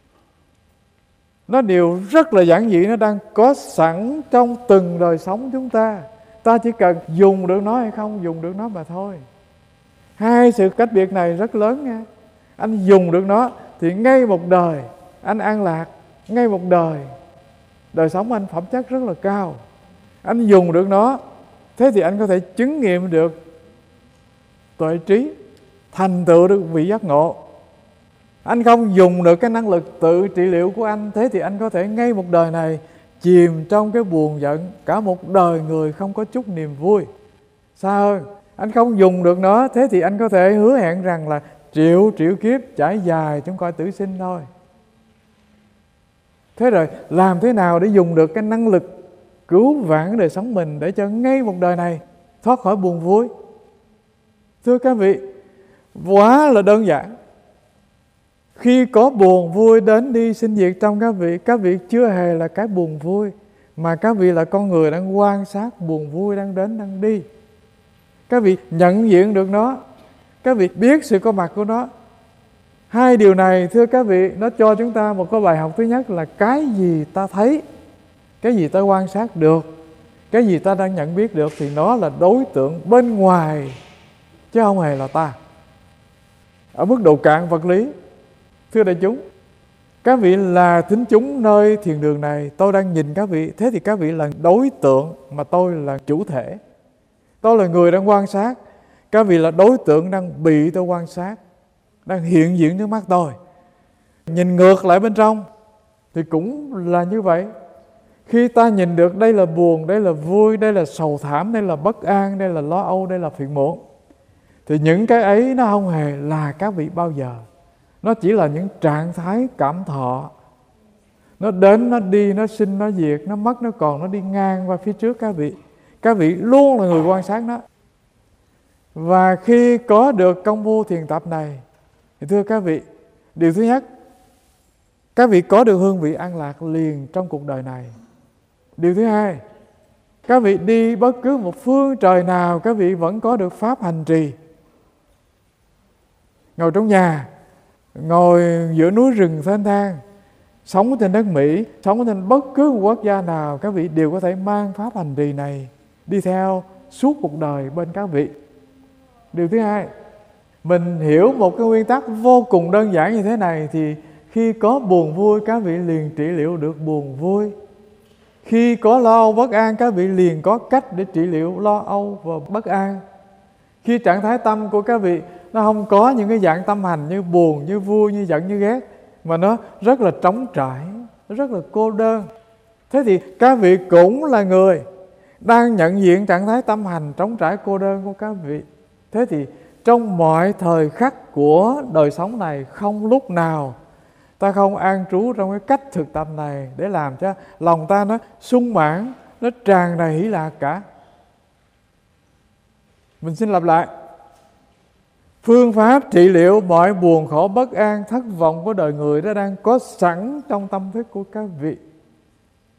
nó đều rất là giản dị, nó đang có sẵn trong từng đời sống chúng ta. Ta chỉ cần dùng được nó hay không dùng được nó mà thôi. Hai sự cách biệt này rất lớn nha. Anh dùng được nó thì ngay một đời anh an lạc, ngay một đời sống anh phẩm chất rất là cao. Anh dùng được nó, thế thì anh có thể chứng nghiệm được tuệ trí, thành tựu được vị giác ngộ. Anh không dùng được cái năng lực tự trị liệu của anh, thế thì anh có thể ngay một đời này chìm trong cái buồn giận, cả một đời người không có chút niềm vui. Xa hơn, anh không dùng được nó, thế thì anh có thể hứa hẹn rằng là triệu kiếp trải dài trong cõi tử sinh thôi. Thế rồi làm thế nào để dùng được cái năng lực cứu vãn đời sống mình để cho ngay một đời này thoát khỏi buồn vui? Thưa các vị, quá là đơn giản. Khi có buồn vui đến đi sinh diệt trong các vị chưa hề là cái buồn vui, mà các vị là con người đang quan sát buồn vui đang đến đang đi. Các vị nhận diện được nó, các vị biết sự có mặt của nó. Hai điều này thưa các vị, nó cho chúng ta một cái bài học. Thứ nhất là cái gì ta thấy, cái gì ta quan sát được, cái gì ta đang nhận biết được thì nó là đối tượng bên ngoài, chứ không hề là ta. Ở mức độ cạn vật lý, thưa đại chúng, các vị là thính chúng nơi thiền đường này, tôi đang nhìn các vị, thế thì các vị là đối tượng mà tôi là chủ thể. Tôi là người đang quan sát, các vị là đối tượng đang bị tôi quan sát, đang hiện diện trước mắt tôi. Nhìn ngược lại bên trong thì cũng là như vậy. Khi ta nhìn được đây là buồn, đây là vui, đây là sầu thảm, đây là bất an, đây là lo âu, đây là phiền muộn, thì những cái ấy nó không hề là các vị bao giờ. Nó chỉ là những trạng thái cảm thọ. Nó đến, nó đi, nó sinh, nó diệt, nó mất, nó còn, nó đi ngang qua phía trước các vị. Các vị luôn là người quan sát nó. Và khi có được công phu thiền tập này thì thưa các vị, điều thứ nhất, các vị có được hương vị an lạc liền trong cuộc đời này. Điều thứ hai, các vị đi bất cứ một phương trời nào, các vị vẫn có được pháp hành trì. Ngồi trong nhà, ngồi giữa núi rừng thênh thang, sống trên đất Mỹ, sống trên bất cứ một quốc gia nào, các vị đều có thể mang pháp hành trì này đi theo suốt cuộc đời bên các vị. Điều thứ hai, mình hiểu một cái nguyên tắc vô cùng đơn giản như thế này thì khi có buồn vui, các vị liền trị liệu được buồn vui. Khi có lo âu bất an, các vị liền có cách để trị liệu lo âu và bất an. Khi trạng thái tâm của các vị nó không có những cái dạng tâm hành như buồn, như vui, như giận, như ghét, mà nó rất là trống trải, nó rất là cô đơn, thế thì các vị cũng là người đang nhận diện trạng thái tâm hành trống trải cô đơn của các vị. Thế thì trong mọi thời khắc của đời sống này, không lúc nào ta không an trú trong cái cách thực tập này để làm cho lòng ta nó sung mãn, nó tràn đầy hỷ lạc cả. Mình xin lặp lại. Phương pháp trị liệu mọi buồn khổ bất an, thất vọng của đời người đó đang có sẵn trong tâm thức của các vị.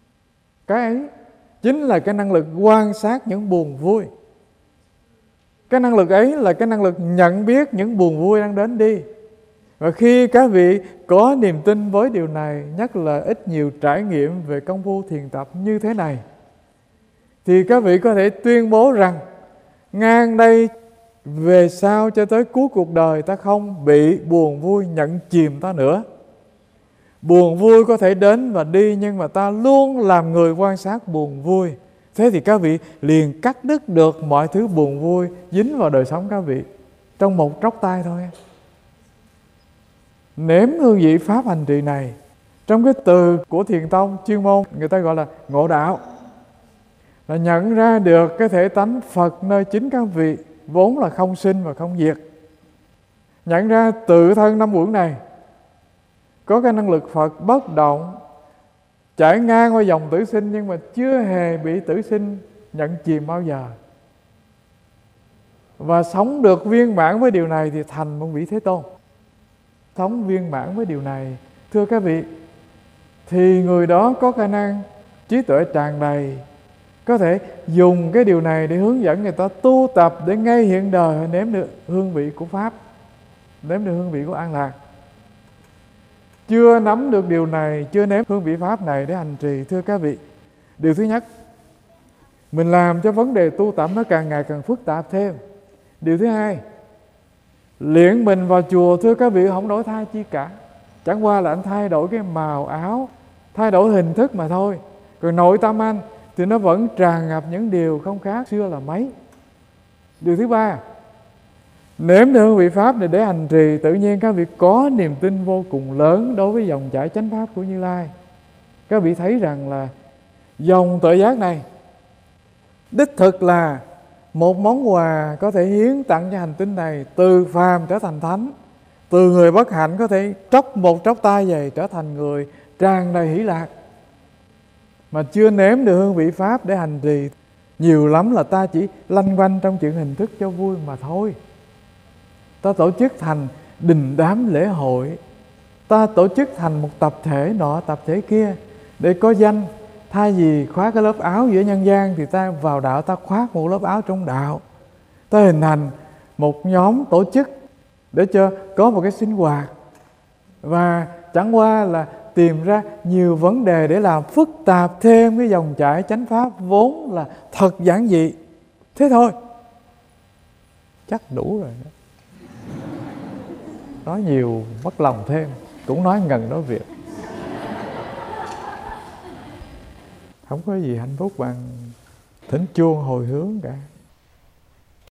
Cái ấy chính là cái năng lực quan sát những buồn vui. Cái năng lực ấy là cái năng lực nhận biết những buồn vui đang đến đi. Và khi các vị có niềm tin với điều này, nhất là ít nhiều trải nghiệm về công phu thiền tập như thế này, thì các vị có thể tuyên bố rằng ngang đây về sau cho tới cuối cuộc đời ta không bị buồn vui nhận chìm ta nữa. Buồn vui có thể đến và đi, nhưng mà ta luôn làm người quan sát buồn vui. Thế thì các vị liền cắt đứt được mọi thứ buồn vui dính vào đời sống các vị trong một tróc tay thôi. Nếm hương vị pháp hành trì này, trong cái từ của thiền tông chuyên môn người ta gọi là ngộ đạo, là nhận ra được cái thể tánh Phật nơi chính các vị vốn là không sinh và không diệt. Nhận ra tự thân năm uẩn này có cái năng lực Phật bất động, trải ngang qua dòng tử sinh, nhưng mà chưa hề bị tử sinh nhận chìm bao giờ. Và sống được viên mãn với điều này thì thành một vị Thế Tôn. Sống viên mãn với điều này, thưa các vị, thì người đó có khả năng trí tuệ tràn đầy, có thể dùng cái điều này để hướng dẫn người ta tu tập, để ngay hiện đời nếm được hương vị của Pháp, nếm được hương vị của an lạc. Chưa nắm được điều này, chưa nếm hương vị Pháp này để hành trì, thưa các vị, điều thứ nhất, mình làm cho vấn đề tu tập nó càng ngày càng phức tạp thêm. Điều thứ hai, luyện mình vào chùa, thưa các vị, không đổi thay chi cả. Chẳng qua là anh thay đổi cái màu áo, thay đổi hình thức mà thôi. Còn nội tâm anh thì nó vẫn tràn ngập những điều không khác xưa là mấy. Điều thứ ba, nếm được hương vị Pháp này để hành trì, tự nhiên các vị có niềm tin vô cùng lớn đối với dòng chảy chánh Pháp của Như Lai. Các vị thấy rằng là dòng tuệ giác này đích thực là một món quà có thể hiến tặng cho hành tinh này, từ phàm trở thành thánh, từ người bất hạnh có thể tróc một tróc tay vậy trở thành người tràn đầy hỷ lạc. Mà chưa nếm được hương vị Pháp để hành trì, nhiều lắm là ta chỉ lanh quanh trong chuyện hình thức cho vui mà thôi. Ta tổ chức thành đình đám lễ hội, ta tổ chức thành một tập thể nọ tập thể kia để có danh. Thay vì khoác cái lớp áo giữa nhân gian thì ta vào đạo ta khoác một lớp áo trong đạo. Ta hình thành một nhóm tổ chức để cho có một cái sinh hoạt, và chẳng qua là tìm ra nhiều vấn đề để làm phức tạp thêm cái dòng chảy chánh Pháp vốn là thật giản dị. Thế thôi, chắc đủ rồi đó. Nói nhiều mất lòng thêm, cũng nói ngần nói việc. Không có gì hạnh phúc bằng thỉnh chuông hồi hướng cả.